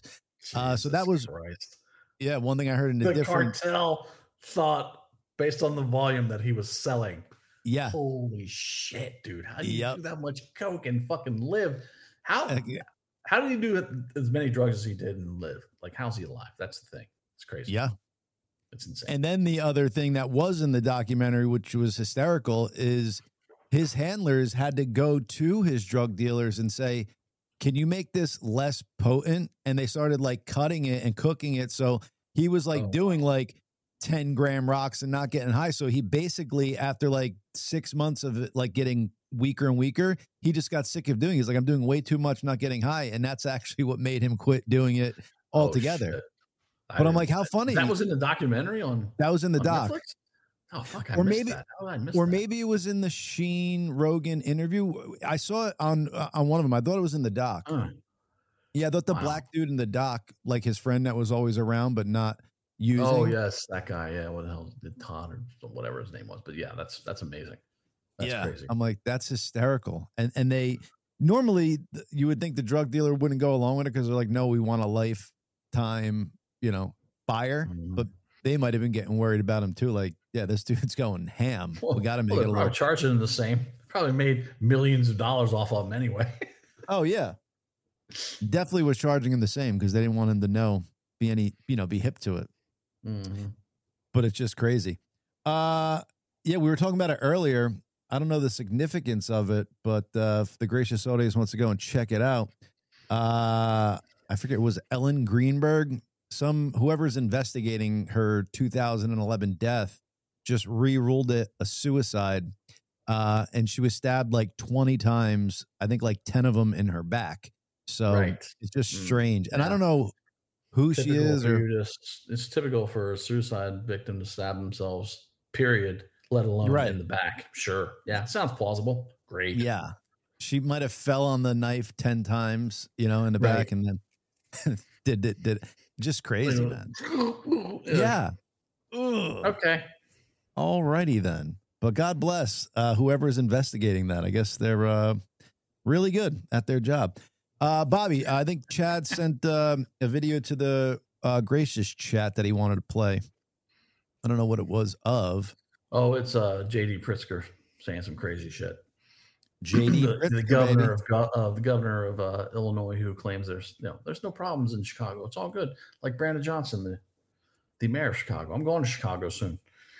Uh, so that was, Christ. yeah, one thing I heard in the, The different. cartel thought, based on the volume that he was selling, Yeah. holy shit, dude. How do you Yep. do that much coke and fucking live? How Uh, yeah. how did he do as many drugs as he did and live? Like, how's he alive? That's the thing. It's crazy. Yeah. It's insane. And then the other thing that was in the documentary, which was hysterical, is his handlers had to go to his drug dealers and say, can you make this less potent? And they started like cutting it and cooking it. So he was like Oh. doing like ten gram rocks and not getting high. So he basically, after like six months of it, like getting weaker and weaker, he just got sick of doing it. He's like, I'm doing way too much, not getting high. And that's actually what made him quit doing it Oh, altogether. shit. I But I'm didn't- like, how funny. That was in the documentary on, That was in the on doc. Netflix? Oh, fuck. I Or missed maybe- that. How did I miss Or that? maybe it was in the Sheen Rogan interview. I saw it on uh, on one of them. I thought it was in the doc. Uh, Yeah, I thought the Wow. black dude in the doc, like his friend that was always around but not using. oh, yes. That guy. Yeah. What the hell did Todd or whatever his name was? But yeah, that's that's amazing. That's yeah. crazy. I'm like, that's hysterical. And and they normally th- you would think the drug dealer wouldn't go along with it because they're like, no, we want a lifetime, you know, buyer. Mhm. But they might have been getting worried about him too. Like, yeah, this dude's going ham. we got to make well, it a they're little. probably charging him the same. Probably made millions of dollars off of him anyway. Oh yeah, definitely was charging him the same because they didn't want him to know, be any, you know, be hip to it. Mhm. But it's just crazy. Uh, yeah, we were talking about it earlier. I don't know the significance of it, but uh, if the gracious audience wants to go and check it out, uh, I forget, it was Ellen Greenberg, some whoever's investigating her two thousand eleven death, just re-ruled it a suicide. Uh, and she was stabbed like twenty times, I think like ten of them in her back. So Right. it's just Mm. strange. And I Yeah. don't know who she Typical is for or you to- it's typical for a suicide victim to stab themselves, period, let alone Right. in the back. Sure. Yeah. Sounds plausible. Great. yeah, she might have fell on the knife ten times, you know, in the Right. back and then did it, did it. Just crazy, man. Yeah. Ugh. Okay. All righty then. But God bless uh, whoever's investigating that. I guess they're uh, really good at their job. Uh, Bobby, I think Chad sent uh, a video to the uh, gracious chat that he wanted to play. I don't know what it was of. Oh, it's uh, J D Pritzker saying some crazy shit. J D, the, the governor of go- uh, the governor of uh, Illinois, who claims there's you know there's no problems in Chicago. It's all good. Like Brandon Johnson, the the mayor of Chicago. I'm going to Chicago soon.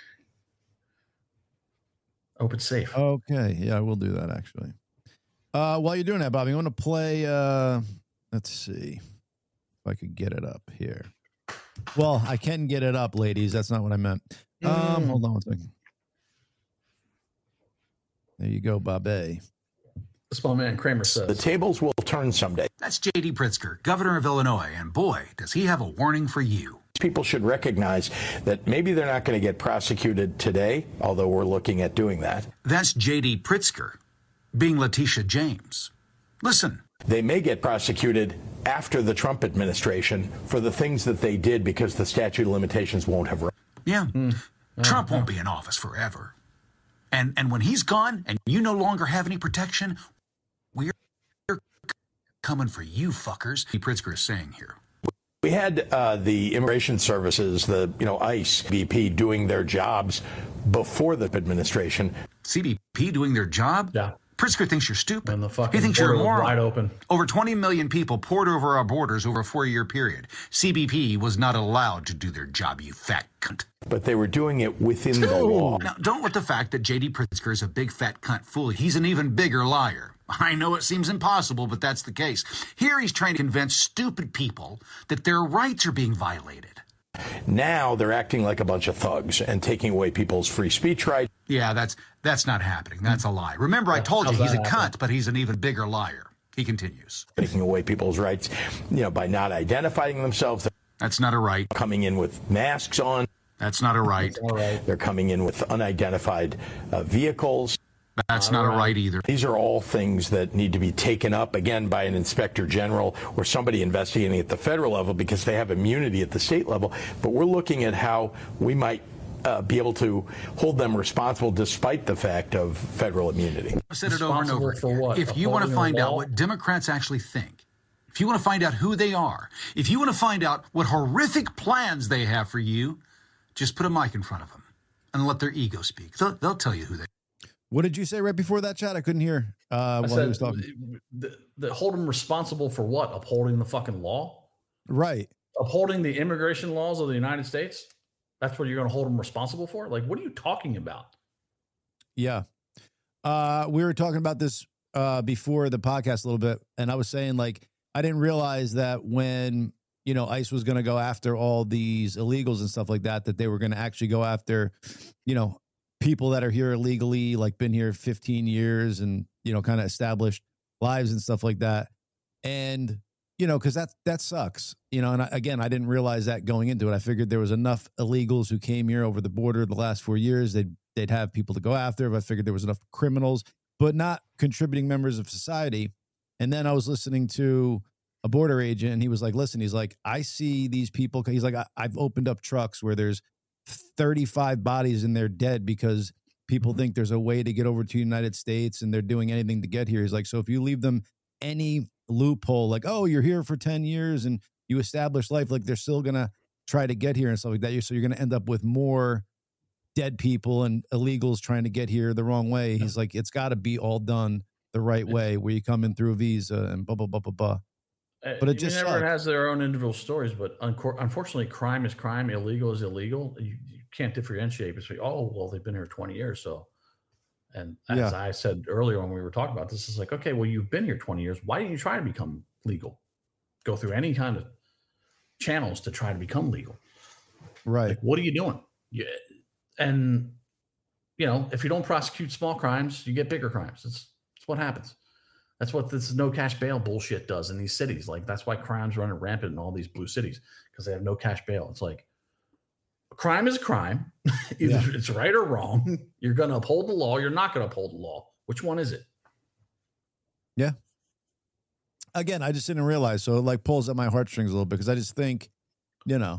I hope it's safe. Okay. Yeah, I will do that actually. Uh, while you're doing that, Bobby, I want to play. Uh, let's see if I could get it up here. Well, I can get it up, ladies. That's not what I meant. Um, Mm. Hold on one second. There you go, Bobby. This my man Kramer The says. tables will turn someday. That's J D Pritzker, governor of Illinois, and boy, does he have a warning for you. People should recognize that maybe they're not going to get prosecuted today, although we're looking at doing that. That's J D Pritzker, being Letitia James. Listen. They may get prosecuted after the Trump administration for the things that they did because the statute of limitations won't have run. Yeah, Trump won't be in office forever. And and when he's gone and you no longer have any protection, we're coming for you fuckers. Pritzker is saying here. We had uh, the immigration services, the you know ICE, B P, doing their jobs before the administration. C B P doing their job? Yeah. Pritzker thinks you're stupid. And the fucking he thinks you're a border was moron. wide open. Over twenty million people poured over our borders over a four-year period. C B P was not allowed to do their job, you fat cunt. But they were doing it within the law. Now, don't let the fact that J D Pritzker is a big fat cunt fool you. He's an even bigger liar. I know it seems impossible, but that's the case. Here he's trying to convince stupid people that their rights are being violated. Now they're acting like a bunch of thugs and taking away people's free speech rights. Yeah, that's that's not happening. That's a lie. Remember, I told you How's he's a that cunt, happen? but he's an even bigger liar. He continues. Taking away people's rights, you know, by not identifying themselves. That's not a right. They're coming in with masks on. That's not a right. All right. They're coming in with unidentified uh, vehicles. That's not a right either. These are all things that need to be taken up, again, by an inspector general or somebody investigating at the federal level because they have immunity at the state level. But we're looking at how we might uh, be able to hold them responsible despite the fact of federal immunity. I've said it over and over Responsible for again. what? If you want to Upholding a find out law? what Democrats actually think, if you want to find out who they are, if you want to find out what horrific plans they have for you, just put a mic in front of them and let their ego speak. They'll, they'll tell you who they are. What did you say right before that, Chad? I couldn't hear uh, while said, he was talking. The, the, hold them responsible for what? Upholding the fucking law? Right. Upholding the immigration laws of the United States? That's what you're going to hold them responsible for? Like, what are you talking about? Yeah. Uh, we were talking about this uh, before the podcast a little bit, and I was saying, like, I didn't realize that when, you know, ICE was going to go after all these illegals and stuff like that, that they were going to actually go after, you know, people that are here illegally, like been here fifteen years and, you know, kind of established lives and stuff like that. And, you know, because that, that sucks, you know, and I, again, I didn't realize that going into it. I figured there was enough illegals who came here over the border the last four years. They'd, they'd have people to go after. I figured there was enough criminals, but not contributing members of society. And then I was listening to a border agent, and he was like, listen, he's like, I see these people. He's like, I, I've opened up trucks where there's thirty-five bodies and they're dead because people mm-hmm. think there's a way to get over to the United States and they're doing anything to get here. He's like, so if you leave them any loophole, like, oh, you're here for ten years and you establish life, like they're still going to try to get here and stuff like that. So you're going to end up with more dead people and illegals trying to get here the wrong way. He's like, it's got to be all done the right way where you come in through a visa and blah, blah, blah, blah, blah. But it just everyone has their own individual stories, but unfortunately, crime is crime, illegal is illegal. You, you can't differentiate between, oh, well, they've been here twenty years. So, and as yeah. I said earlier when we were talking about this, it's like, okay, well, you've been here twenty years. Why didn't you try to become legal? Go through any kind of channels to try to become legal. Right. Like, what are you doing? Yeah. And, you know, if you don't prosecute small crimes, you get bigger crimes. That's, that's what happens. That's what this no cash bail bullshit does in these cities. Like, that's why crime's running rampant in all these blue cities, because they have no cash bail. It's like, a crime is a crime. Either yeah. it's right or wrong. You're going to uphold the law. You're not going to uphold the law. Which one is it? Yeah. Again, I just didn't realize. So it like pulls at my heartstrings a little bit because I just think, you know,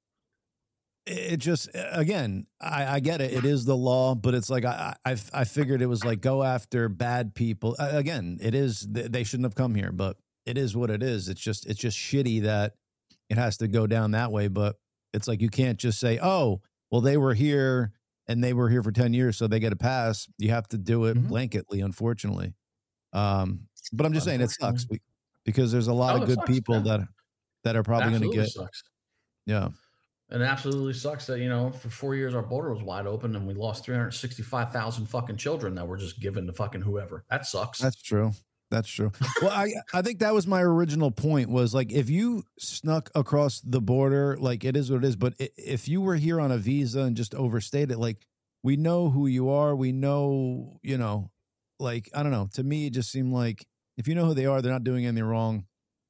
it just, again, I, I get it. It is the law, but it's like, I, I, I figured it was like, go after bad people. Uh, again, it is, they shouldn't have come here, but it is what it is. It's just, it's just shitty that it has to go down that way. But it's like, you can't just say, oh, well, they were here and they were here for ten years, so they get a pass. You have to do it mm-hmm. blanketly, unfortunately. Um, but I'm just saying it sucks because there's a lot oh, of good sucks, people man. that, that are probably going to get, sucks. yeah. And it absolutely sucks that, you know, for four years, our border was wide open and we lost three hundred sixty-five thousand fucking children that were just given to fucking whoever. That sucks. That's true. That's true. Well, I, I think that was my original point was like, if you snuck across the border, like it is what it is. But if you were here on a visa and just overstayed it, like we know who you are. We know, you know, like, I don't know. To me, it just seemed like if you know who they are, they're not doing anything wrong.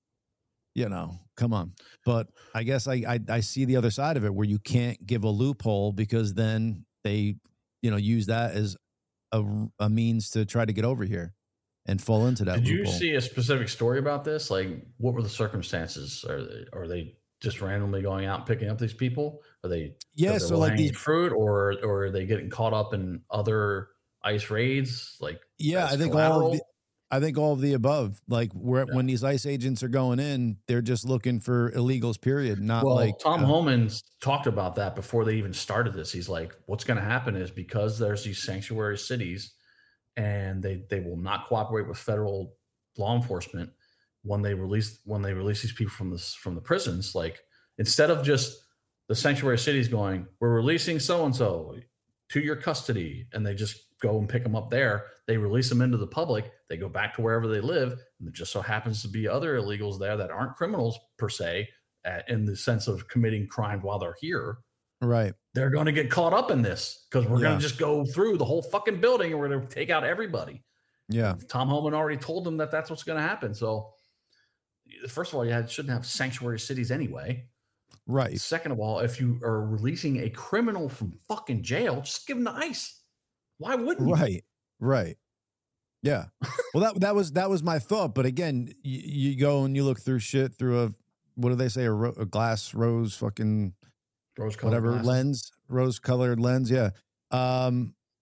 You know, come on. But I guess I, I I see the other side of it where you can't give a loophole because then they, you know, use that as a, a means to try to get over here and fall into that Did loophole. You see a specific story about this? Like, what were the circumstances? Are they, are they just randomly going out and picking up these people? Are they yeah? So like these fruit, or or are they getting caught up in other ICE raids? Like yeah, I think collateral? all. Of the, I think all of the above. Like where, yeah. when these ICE agents are going in, they're just looking for illegals, period. Not well, like Tom uh, Homan talked about that before they even started this. He's like, what's going to happen is because there's these sanctuary cities and they, they will not cooperate with federal law enforcement when they release, when they release these people from this, from the prisons, like instead of just the sanctuary cities going, we're releasing so-and-so to your custody. And they just go and pick them up there. They release them into the public. They go back to wherever they live. And there just so happens to be other illegals there that aren't criminals per se, uh, in the sense of committing crime while they're here. Right. They're going to get caught up in this because we're yeah. going to just go through the whole fucking building and we're going to take out everybody. Yeah. Tom Homan already told them that that's what's going to happen. So first of all, you shouldn't have sanctuary cities anyway. Right. Second of all, if you are releasing a criminal from fucking jail, just give them the ICE. Why wouldn't you? Right. Right. Yeah. Well, that that was that was my thought. But again, you, you go and you look through shit through a what do they say a, ro- a glass rose fucking rose whatever glasses. lens, rose colored lens. Yeah. Um,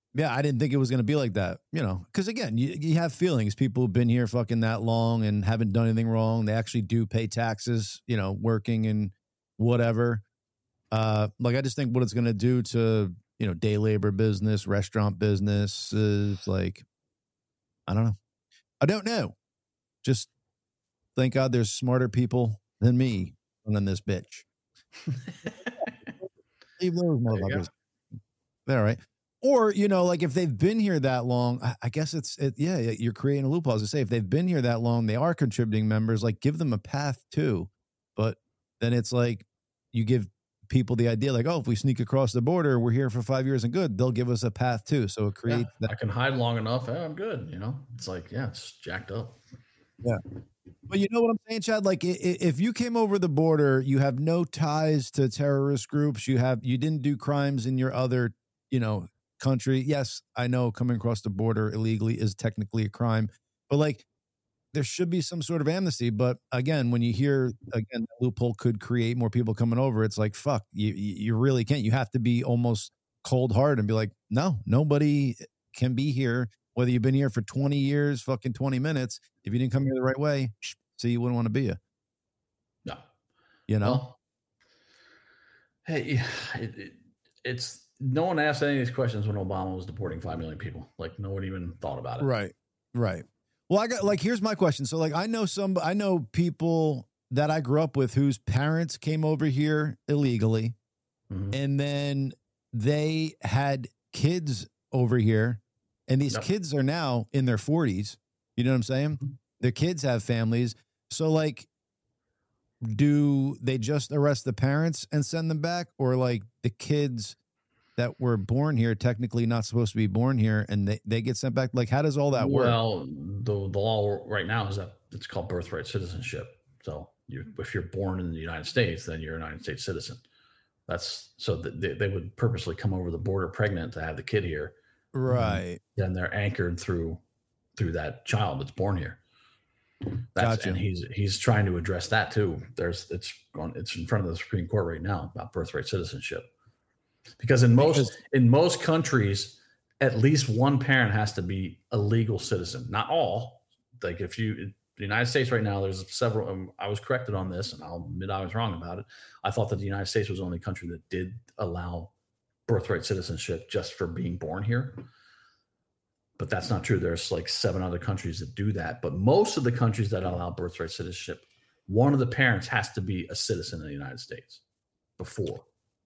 Yeah, I didn't think it was going to be like that, you know, because again, you, you have feelings. People who've been here fucking that long and haven't done anything wrong. They actually do pay taxes, you know, working and whatever. Uh, like, I just think what it's going to do to, you know, day labor business, restaurant business is like, I don't know. I don't know. Just thank God there's smarter people than me running this bitch. Leave those motherfuckers. All right. Or, you know, like if they've been here that long, I, I guess it's, it, yeah, you're creating a loophole. As I say, if they've been here that long, they are contributing members, like give them a path too. But then it's like you give people the idea like, oh, if we sneak across the border, we're here for five years and good, they'll give us a path too. So it creates yeah, that. I can hide long enough. Hey, I'm good. You know, it's like, yeah, it's jacked up. Yeah. But you know what I'm saying, Chad? Like if you came over the border, you have no ties to terrorist groups. You have, you didn't do crimes in your other, you know, country. Yes, I know coming across the border illegally is technically a crime, but like there should be some sort of amnesty. But again, when you hear again, the loophole could create more people coming over, it's like, fuck, you, you really can't. You have to be almost cold hard and be like, no, nobody can be here. Whether you've been here for twenty years, fucking twenty minutes, if you didn't come here the right way, so you wouldn't want to be here. No, you know, well, hey, it, it, it's, no one asked any of these questions when Obama was deporting five million people. Like no one even thought about it. Right. Right. Well, I got like, here's my question. So like, I know some, I know people that I grew up with whose parents came over here illegally. Mm-hmm. And then they had kids over here and these yep. kids are now in their forties. You know what I'm saying? Mm-hmm. Their kids have families. So like, do they just arrest the parents and send them back, or like the kids that were born here, technically not supposed to be born here, and they, they get sent back? Like, how does all that work? Well, the, the law right now is that it's called birthright citizenship. So you, if you're born in the United States, then you're a United States citizen. That's so that they, they would purposely come over the border pregnant to have the kid here. Right. Then they're anchored through, through that child that's born here. That's, gotcha. And he's, he's trying to address that too. There's, it's on, it's in front of the Supreme Court right now about birthright citizenship. Because in most because, in most countries, at least one parent has to be a legal citizen. Not all. Like if you, in the United States right now, there's several. Um, I was corrected on this, and I'll admit I was wrong about it. I thought that the United States was the only country that did allow birthright citizenship just for being born here. But that's not true. There's like seven other countries that do that. But most of the countries that allow birthright citizenship, one of the parents has to be a citizen of the United States before.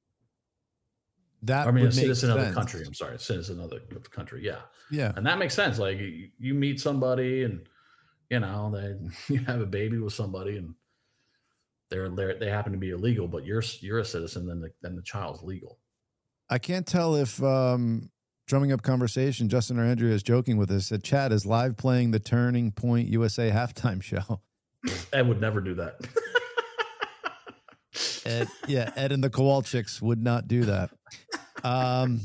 That I mean, would a citizen make of sense. the country. I'm sorry, a citizen of the, of the country. Yeah, yeah, and that makes sense. Like you, you meet somebody, and you know they you have a baby with somebody, and they're they they happen to be illegal, but you're you're a citizen, then the then the child's legal. I can't tell if um, drumming up conversation. Justin or Andrea is joking with us. That Chad is live playing the Turning Point U S A halftime show. Ed would never do that. Ed, yeah, Ed and the Kowalczyks would not do that. Um,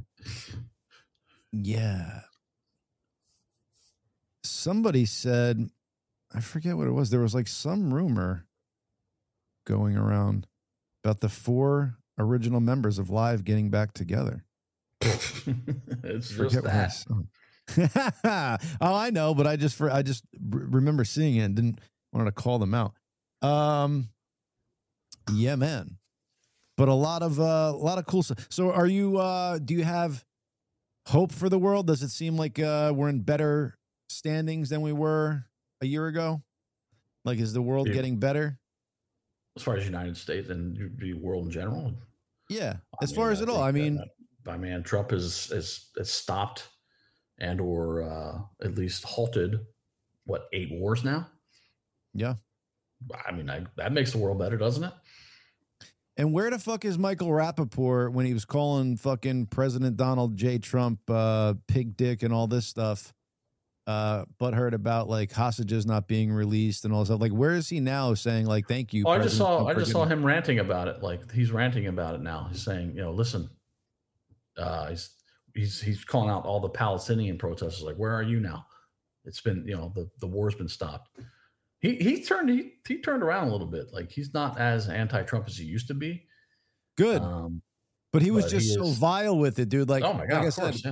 yeah. Somebody said, I forget what it was. There was like some rumor going around about the four original members of Live getting back together. It's just that. Oh, I know, but I just for I just remember seeing it and didn't wanted to call them out. Um. Yeah, man. But a lot of uh, a lot of cool stuff. So, are you? Uh, do you have hope for the world? Does it seem like uh, we're in better standings than we were a year ago? Like, is the world yeah. getting better as far as the United States and the world in general? Yeah, I as mean, far as I it all. I mean, that, I mean, Trump has has, has stopped and or uh, at least halted what eight wars now. Yeah. I mean, I, that makes the world better, doesn't it? And where the fuck is Michael Rappaport when he was calling fucking President Donald J. Trump uh, pig dick and all this stuff? Uh, but heard about like hostages not being released and all this stuff. Like, where is he now saying like, thank you? Oh, I just saw, Trump I just saw him ranting about it. Like he's ranting about it now. He's saying, you know, listen, uh, he's, he's, he's calling out all the Palestinian protesters. Like, where are you now? It's been, you know, the, the war's been stopped. He he turned he he turned around a little bit. Like he's not as anti-Trump as he used to be. Good, um, but he was but just he so is, vile with it, dude. Like, oh my god, like I of course, said, yeah.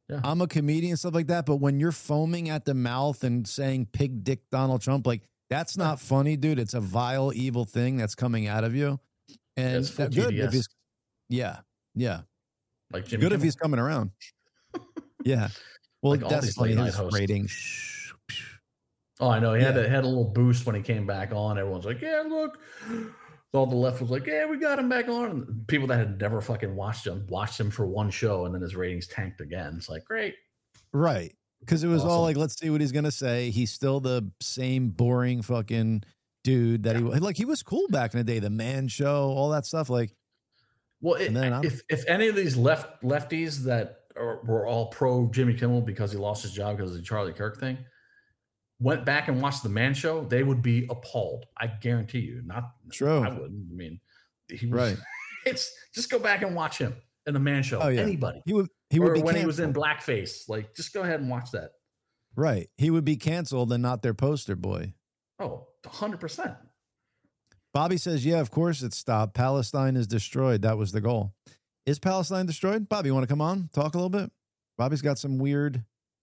Yeah. I'm a comedian, stuff like that. But when you're foaming at the mouth and saying pig dick Donald Trump, like that's not funny, dude. It's a vile, evil thing that's coming out of you. And It's full that, good G D S. if he's, yeah, yeah. Like Jimmy Good if Kimmel. he's coming around. Yeah. Well, Like all that's these funny. late night His hosts. ratings. Oh, I know. He had, Yeah. a, had a little boost when he came back on. Everyone's like, yeah, look. All the left was like, yeah, we got him back on. And people that had never fucking watched him watched him for one show, and then his ratings tanked again. It's like, great. Right. Because it was all Awesome. like, let's see what he's going to say. He's still the same boring fucking dude that he was. Like, he was cool back in the day. The Man Show, all that stuff. Like, Well, it, And then I'm- if if any of these left lefties that are, were all pro Jimmy Kimmel because he lost his job because of the Charlie Kirk thing went back and watched the Man Show, they would be appalled. I guarantee you. Not True. I wouldn't. I mean, he was, Right. It's just go back and watch him in the Man Show. Oh, yeah. Anybody. he would he would Or be when he was in canceled. blackface, like just go ahead and watch that. Right. He would be canceled and not their poster boy. Oh, one hundred percent. Bobby says, yeah, of course it's stopped. Palestine is destroyed. That was the goal. Is Palestine destroyed? Bobby, you want to come on? Talk a little bit? Bobby's got some weird.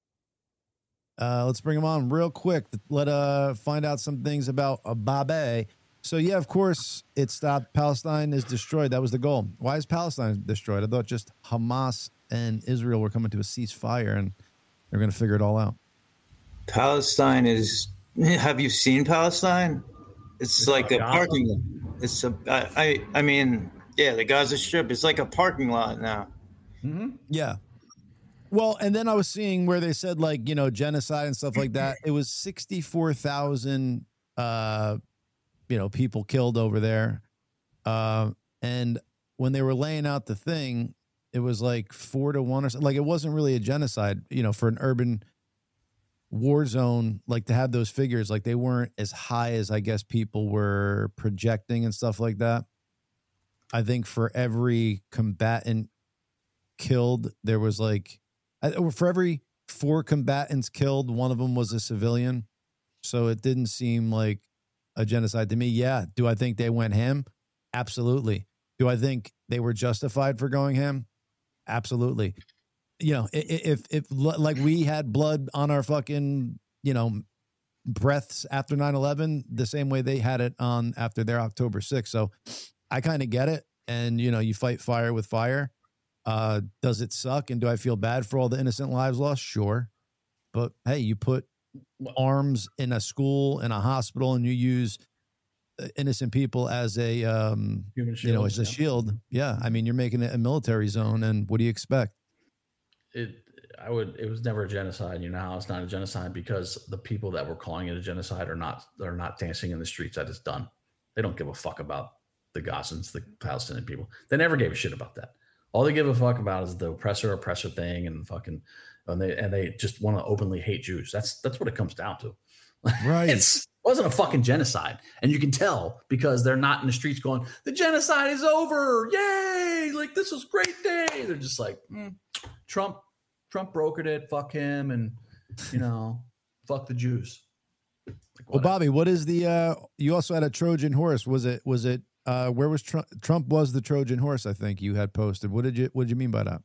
Uh, let's bring him on real quick. Let uh find out some things about uh, Bobby. So, yeah, of course it stopped. Palestine is destroyed. That was the goal. Why is Palestine destroyed? I thought just Hamas and Israel were coming to a ceasefire and they're going to figure it all out. Palestine is. Have you seen Palestine? It's, It's like like a Gaza. parking lot. It's a. I. I I mean, yeah, the Gaza Strip. It's like a parking lot now. Mm-hmm. Yeah. Well, and then I was seeing where they said like, you know, genocide and stuff like that. It was sixty-four thousand, uh, you know, people killed over there. Uh, and when they were laying out the thing, it was like four to one or something. Like it wasn't really a genocide, you know, for an urban war zone, like to have those figures, like they weren't as high as I guess people were projecting and stuff like that. I think for every combatant killed, there was like, I- for every four combatants killed, one of them was a civilian. So it didn't seem like a genocide to me. Yeah. Do I think they went ham? Absolutely. Do I think they were justified for going ham? Absolutely. You know, i- i- if, if like we had blood on our fucking, you know, breaths after nine eleven, the same way they had it on after their October sixth. So I kind of get it. And, you know, you fight fire with fire. Uh, does it suck? And do I feel bad for all the innocent lives lost? Sure. But hey, you put arms in a school, in a hospital, and you use uh, innocent people as a, um, Human you know, shield, as a yeah. shield. Yeah. I mean, you're making it a military zone. And what do you expect? It I would it was never a genocide. You know how it's not a genocide because the people that were calling it a genocide are not they're not dancing in the streets that it's done. They don't give a fuck about the Gazans, the Palestinian people. They never gave a shit about that. All they give a fuck about is the oppressor oppressor thing and fucking and they and they just want to openly hate Jews. That's that's what it comes down to. Right. It's it wasn't a fucking genocide. And you can tell because they're not in the streets going, the genocide is over. Yay! Like this was a great day. They're just like, mm, Trump, Trump brokered it, fuck him, and you know, fuck the Jews. Like, Well, whatever. Bobby, what is the, uh, you also had a Trojan horse. Was it, was it, uh, where was Trump? Trump was the Trojan horse, I think you had posted. What did you, what did you mean by that?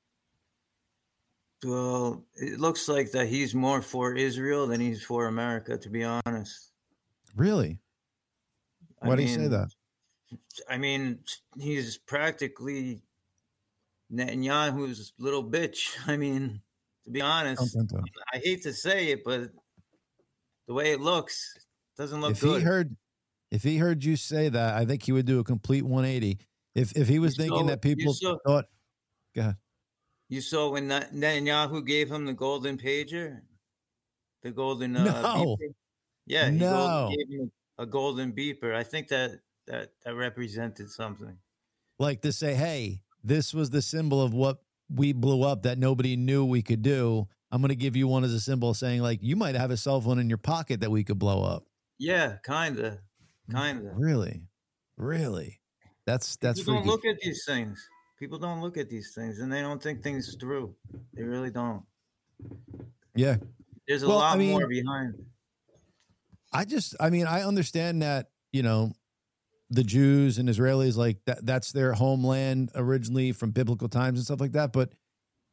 Well, it looks like that he's more for Israel than he's for America, to be honest. Really? I Why do you say mean, that? I mean, he's practically Netanyahu's little bitch. I mean, to be honest, Contento. I hate to say it, but the way it looks, it doesn't look If good. he heard, if he heard you say that, I think he would do a complete one eighty. If, if he was You thinking saw- that people you saw- thought, go ahead. You saw when Net- Netanyahu gave him the golden pager, the golden uh, No. beeper? Yeah, he No. gold- gave him a golden beeper. I think that that that represented something. Like to say, hey, this was the symbol of what we blew up that nobody knew we could do. I'm going to give you one as a symbol saying like, you might have a cell phone in your pocket that we could blow up. Yeah, kinda, kinda. Really? Really? That's, that's People don't freaky. look at these things. People don't look at these things, and they don't think things through. They really don't. Yeah. There's a Well, lot I mean- more behind. I just, I mean, I understand that, you know, the Jews and Israelis, like that, that's their homeland originally from biblical times and stuff like that. But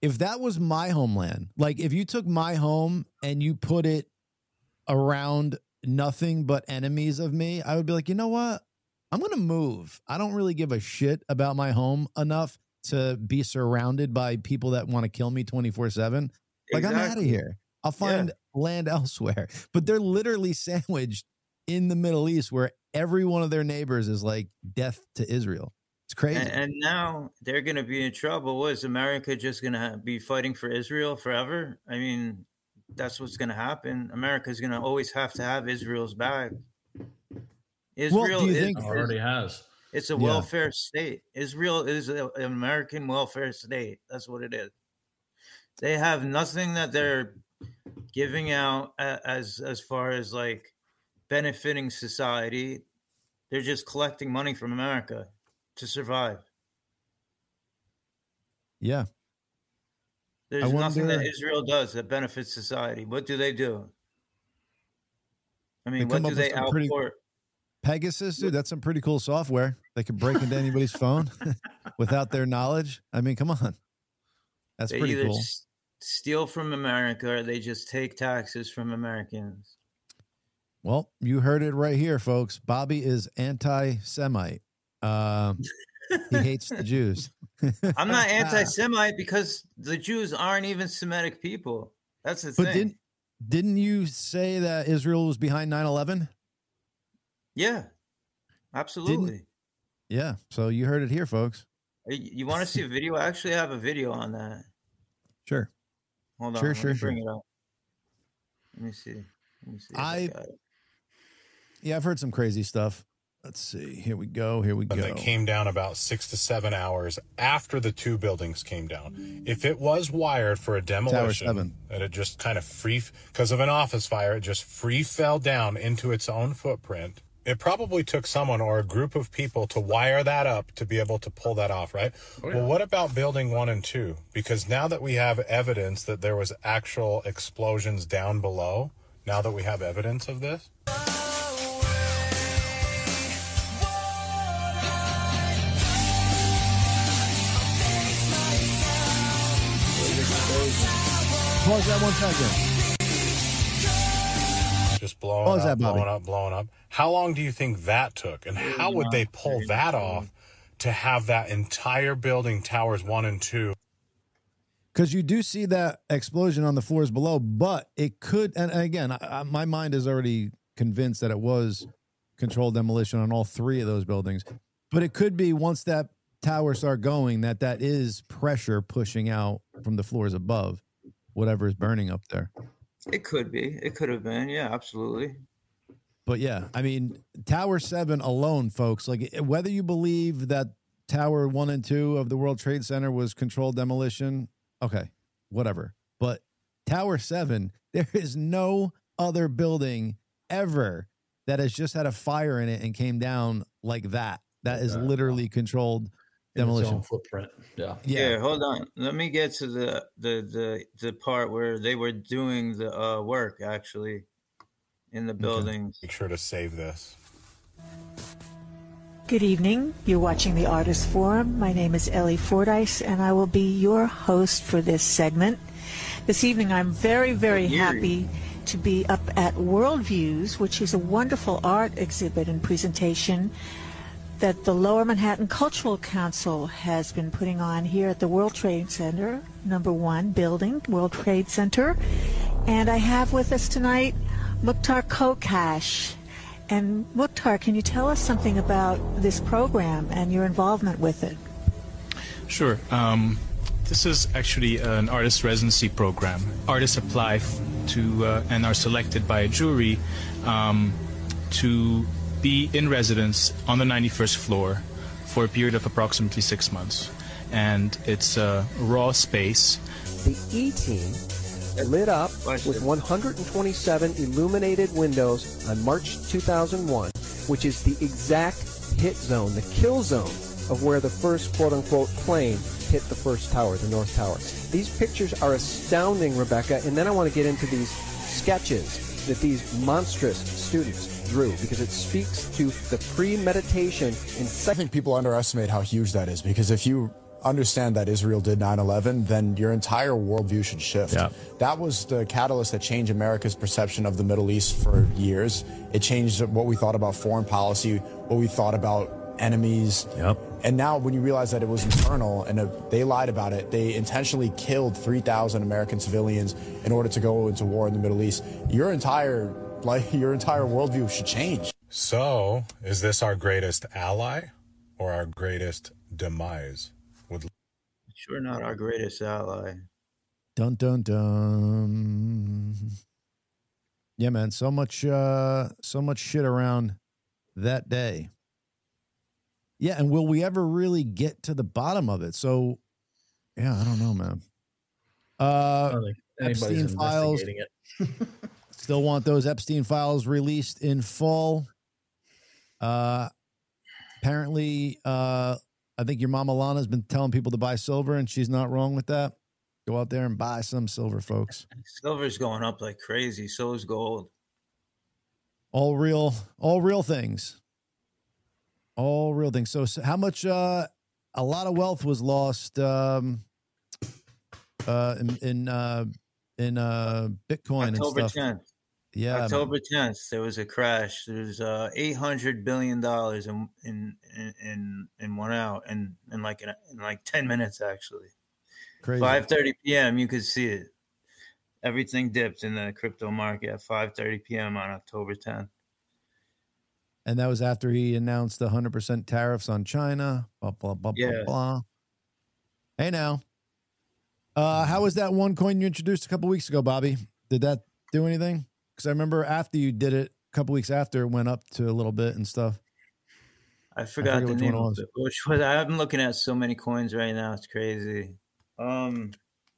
if that was my homeland, like if you took my home and you put it around nothing but enemies of me, I would be like, you know what? I'm going to move. I don't really give a shit about my home enough to be surrounded by people that want to kill me twenty-four seven. Like, exactly. I'm out of here. I'll find yeah. land elsewhere. But they're literally sandwiched in the Middle East where every one of their neighbors is like death to Israel. It's crazy. And, and now they're going to be in trouble. What, is America just going to be fighting for Israel forever? I mean, that's what's going to happen. America's going to always have to have Israel's back. Israel well, do you is, think already has. It's a yeah. welfare state. Israel is a, an American welfare state. That's what it is. They have nothing that they're giving out as as far as like benefiting society. They're just collecting money from America to survive. Yeah. There's wonder... nothing that Israel does that benefits society. What do they do? I mean, they what do they outport? Pretty... Pegasus, dude, that's some pretty cool software. They can break into anybody's phone without their knowledge. I mean, come on. That's they pretty either cool. Steal from America or they just take taxes from Americans. Well, you heard it right here, folks. Bobby is anti-Semite. Uh, he hates the Jews. I'm not anti-Semite because the Jews aren't even Semitic people. That's the but thing. Didn't, didn't you say that Israel was behind nine eleven? Yeah, absolutely. Didn't, yeah, so you heard it here, folks. You, you want to see a video? I actually have a video on that. Sure. Hold on. Sure, let sure, me sure. bring it up. Let me see. Let me see. I, I got it. Yeah, I've heard some crazy stuff. Let's see. Here we go. Here we go. And they came down about six to seven hours after the two buildings came down. If it was wired for a demolition, and it just kind of free, because of an office fire, it just free fell down into its own footprint. It probably took someone or a group of people to wire that up to be able to pull that off, right? Oh, yeah. Well, what about building one and two? Because now that we have evidence that there was actual explosions down below, now that we have evidence of this. Pause that one second. Just blowing up, that, blowing up, blowing up. How long do you think that took? And how would they pull that off to have that entire building, towers one and two? Because you do see that explosion on the floors below, but it could, and again, I, my mind is already convinced that it was controlled demolition on all three of those buildings. But it could be once that tower start going, that that is pressure pushing out from the floors above, whatever is burning up there. It could be. It could have been. Yeah, absolutely. But yeah, I mean, Tower seven alone, folks, like whether you believe that Tower one and two of the World Trade Center was controlled demolition, okay, whatever. But Tower seven, there is no other building ever that has just had a fire in it and came down like that. That is literally controlled demolition. Its own footprint. Yeah. yeah. Yeah. Hold on. Let me get to the the the the part where they were doing the uh, work actually in the buildings. Okay. Make sure to save this. Good evening. You're watching the Artist Forum. My name is Ellie Fordyce, and I will be your host for this segment. This evening, I'm very, very happy to be up at Worldviews, which is a wonderful art exhibit and presentation that the Lower Manhattan Cultural Council has been putting on here at the World Trade Center, number one building, World Trade Center. And I have with us tonight Mukhtar Kokash. And Mukhtar, can you tell us something about this program and your involvement with it? Sure. Um, this is actually an artist residency program. Artists apply to uh, and are selected by a jury um, to be in residence on the ninety-first floor for a period of approximately six months. And it's a raw space. The E-Team lit up with one hundred twenty-seven illuminated windows on March two thousand one, which is the exact hit zone, the kill zone of where the first quote-unquote plane hit the first tower, the North Tower. These pictures are astounding, Rebecca, and then I want to get into these sketches that these monstrous students drew, because it speaks to the premeditation. In I think people underestimate how huge that is, because if you understand that Israel did nine eleven, then your entire worldview should shift. Yeah. That was the catalyst that changed America's perception of the Middle East for years. It changed what we thought about foreign policy, what we thought about enemies. Yep. And now when you realize that it was internal and it, they lied about it, they intentionally killed three thousand American civilians in order to go into war in the Middle East, your entire, like, your entire worldview should change. So, is this our greatest ally or our greatest demise? Would Sure not our greatest ally. Dun, dun, dun. Yeah, man. So much, uh, so much shit around that day. Yeah, and will we ever really get to the bottom of it? So, yeah, I don't know, man. Uh, I don't think anybody's Epstein files. investigating it. Still want those Epstein files released in full. Uh, apparently, uh, I think your mama Lana's been telling people to buy silver, and she's not wrong with that. Go out there and buy some silver, folks. Silver's going up like crazy. So is gold. All real, all real things. All real things. So, so how much? Uh, a lot of wealth was lost um, uh, in in uh, in uh, Bitcoin October and stuff. tenth. Yeah, October tenth, there was a crash. There's uh, eight hundred billion dollars in in in in one out, and in like in, in like ten minutes actually. Crazy. five thirty p.m. you could see it. Everything dipped in the crypto market at five thirty p.m. on October tenth. And that was after he announced the one hundred percent tariffs on China. Blah, blah, blah, Yeah. blah, blah. Hey, now. Uh, how was that one coin you introduced a couple weeks ago, Bobby? Did that do anything? Because I remember after you did it, a couple weeks after, it went up to a little bit and stuff. I forgot I the which name one it of was. it. Which was, I'm looking at so many coins right now. It's crazy. Um,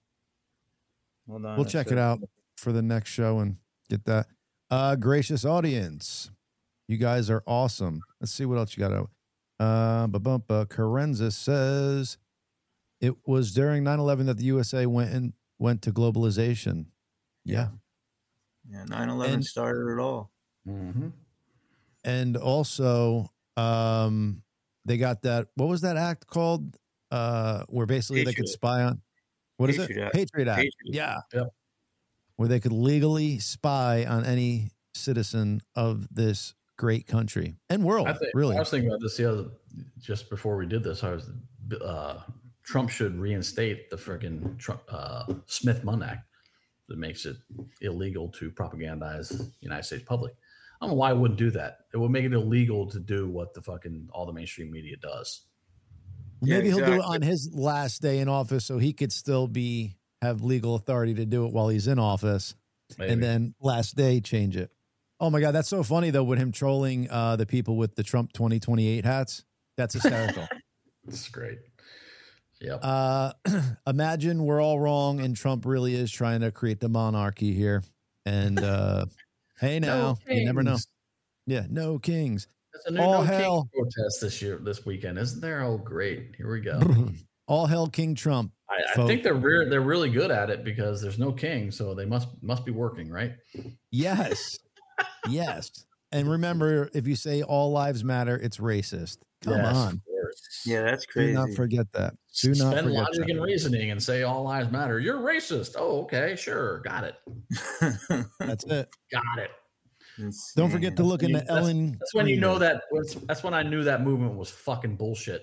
hold on. We'll a check it second. out for the next show and get that. Uh, gracious audience, you guys are awesome. Let's see what else you got out. Uh, ba-bumpa. Carenza says it was during nine eleven that the U S A went and went to globalization. Yeah. Yeah, nine eleven And- started it all. Mm-hmm. And also, um, they got that. What was that act called? Uh, where basically they could Patriot. spy on. What is Patriot it? Act. Patriot Act. Patriot. Yeah. Yep. Where they could legally spy on any citizen of this great country and world. I think, really. I was thinking about this the other just before we did this. I was uh, Trump should reinstate the freaking Trump uh, Smith-Munn Act that makes it illegal to propagandize the United States public. I don't know why I wouldn't do that. It would make it illegal to do what the fucking all the mainstream media does. Maybe Yeah, he'll do it exactly. on his last day in office, so he could still be have legal authority to do it while he's in office, Maybe. and then last day change it. Oh my God, that's so funny though with him trolling uh, the people with the Trump twenty twenty-eight hats. That's hysterical. It's great. Yep. uh, imagine we're all wrong, and Trump really is trying to create the monarchy here. And uh, hey, now No you never know. kings. Yeah, no kings. There's a new all no hell. king protest this year, this weekend, isn't there? Oh, great! Here we go. All hell, King Trump. I, I folks. think they're re- they're really good at it because there's no king, so they must must be working, right? Yes. Yes. And remember, if you say all lives matter, it's racist. Come Yes, on. of course. Yeah, that's Do crazy. not forget that. Do not Spend forget logic that. and reasoning and say all lives matter. You're racist. Oh, okay, sure, got it, That's it. got it. Don't forget to look When you- into that's, Ellen. that's when you know Krieger. that. That's, that's when I knew that movement was fucking bullshit.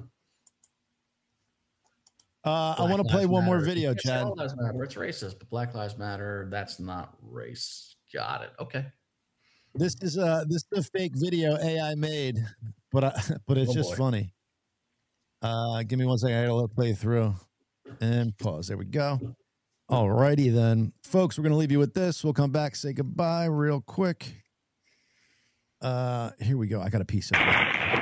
Uh, I Black want to play Lives one more Matter. video, You can't say Chad. All lives matter. It's racist, but Black Lives Matter. That's not race. Got it. Okay. This is a this is a fake video A I made, but I, but it's Oh, just boy. funny. Uh, give me one second. I gotta let it play through and pause. There we go. All righty then, folks. We're gonna leave you with this. We'll come back, say goodbye real quick. Uh, here we go. I got a piece of it.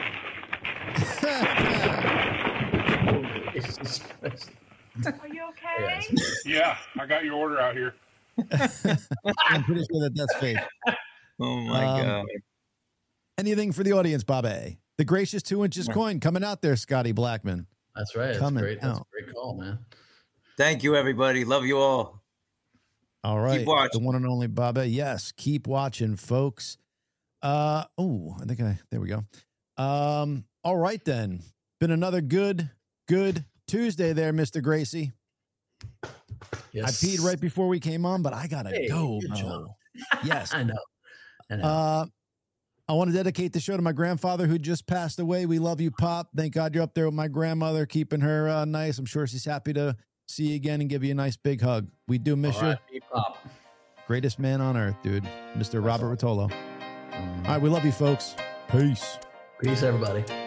Are you okay? Yeah, I got your order out here. I'm pretty sure that that's fake. Oh my Um, god! Anything for the audience, Bobby? The gracious two inches coin coming out there, Scotty Blackman. That's right. That's Coming great. That's out. a great call, man. Thank you, everybody. Love you all. All right. watching. The one and only Bobby. Yes. Keep watching, folks. Uh oh, I think I there we go. Um, all right then. Been another good, good Tuesday there, Mister Gracie. Yes. I peed right before we came on, but I gotta Hey, go. good bro. job. Yes. I know. I know. Uh, I want to dedicate the show to my grandfather who just passed away. We love you, Pop. Thank God you're up there with my grandmother, keeping her uh, nice. I'm sure she's happy to see you again and give you a nice big hug. We do miss All right, you. Pop. Greatest man on earth, dude. Mister Robert Rotolo. All right, we love you, folks. Peace. Peace, everybody.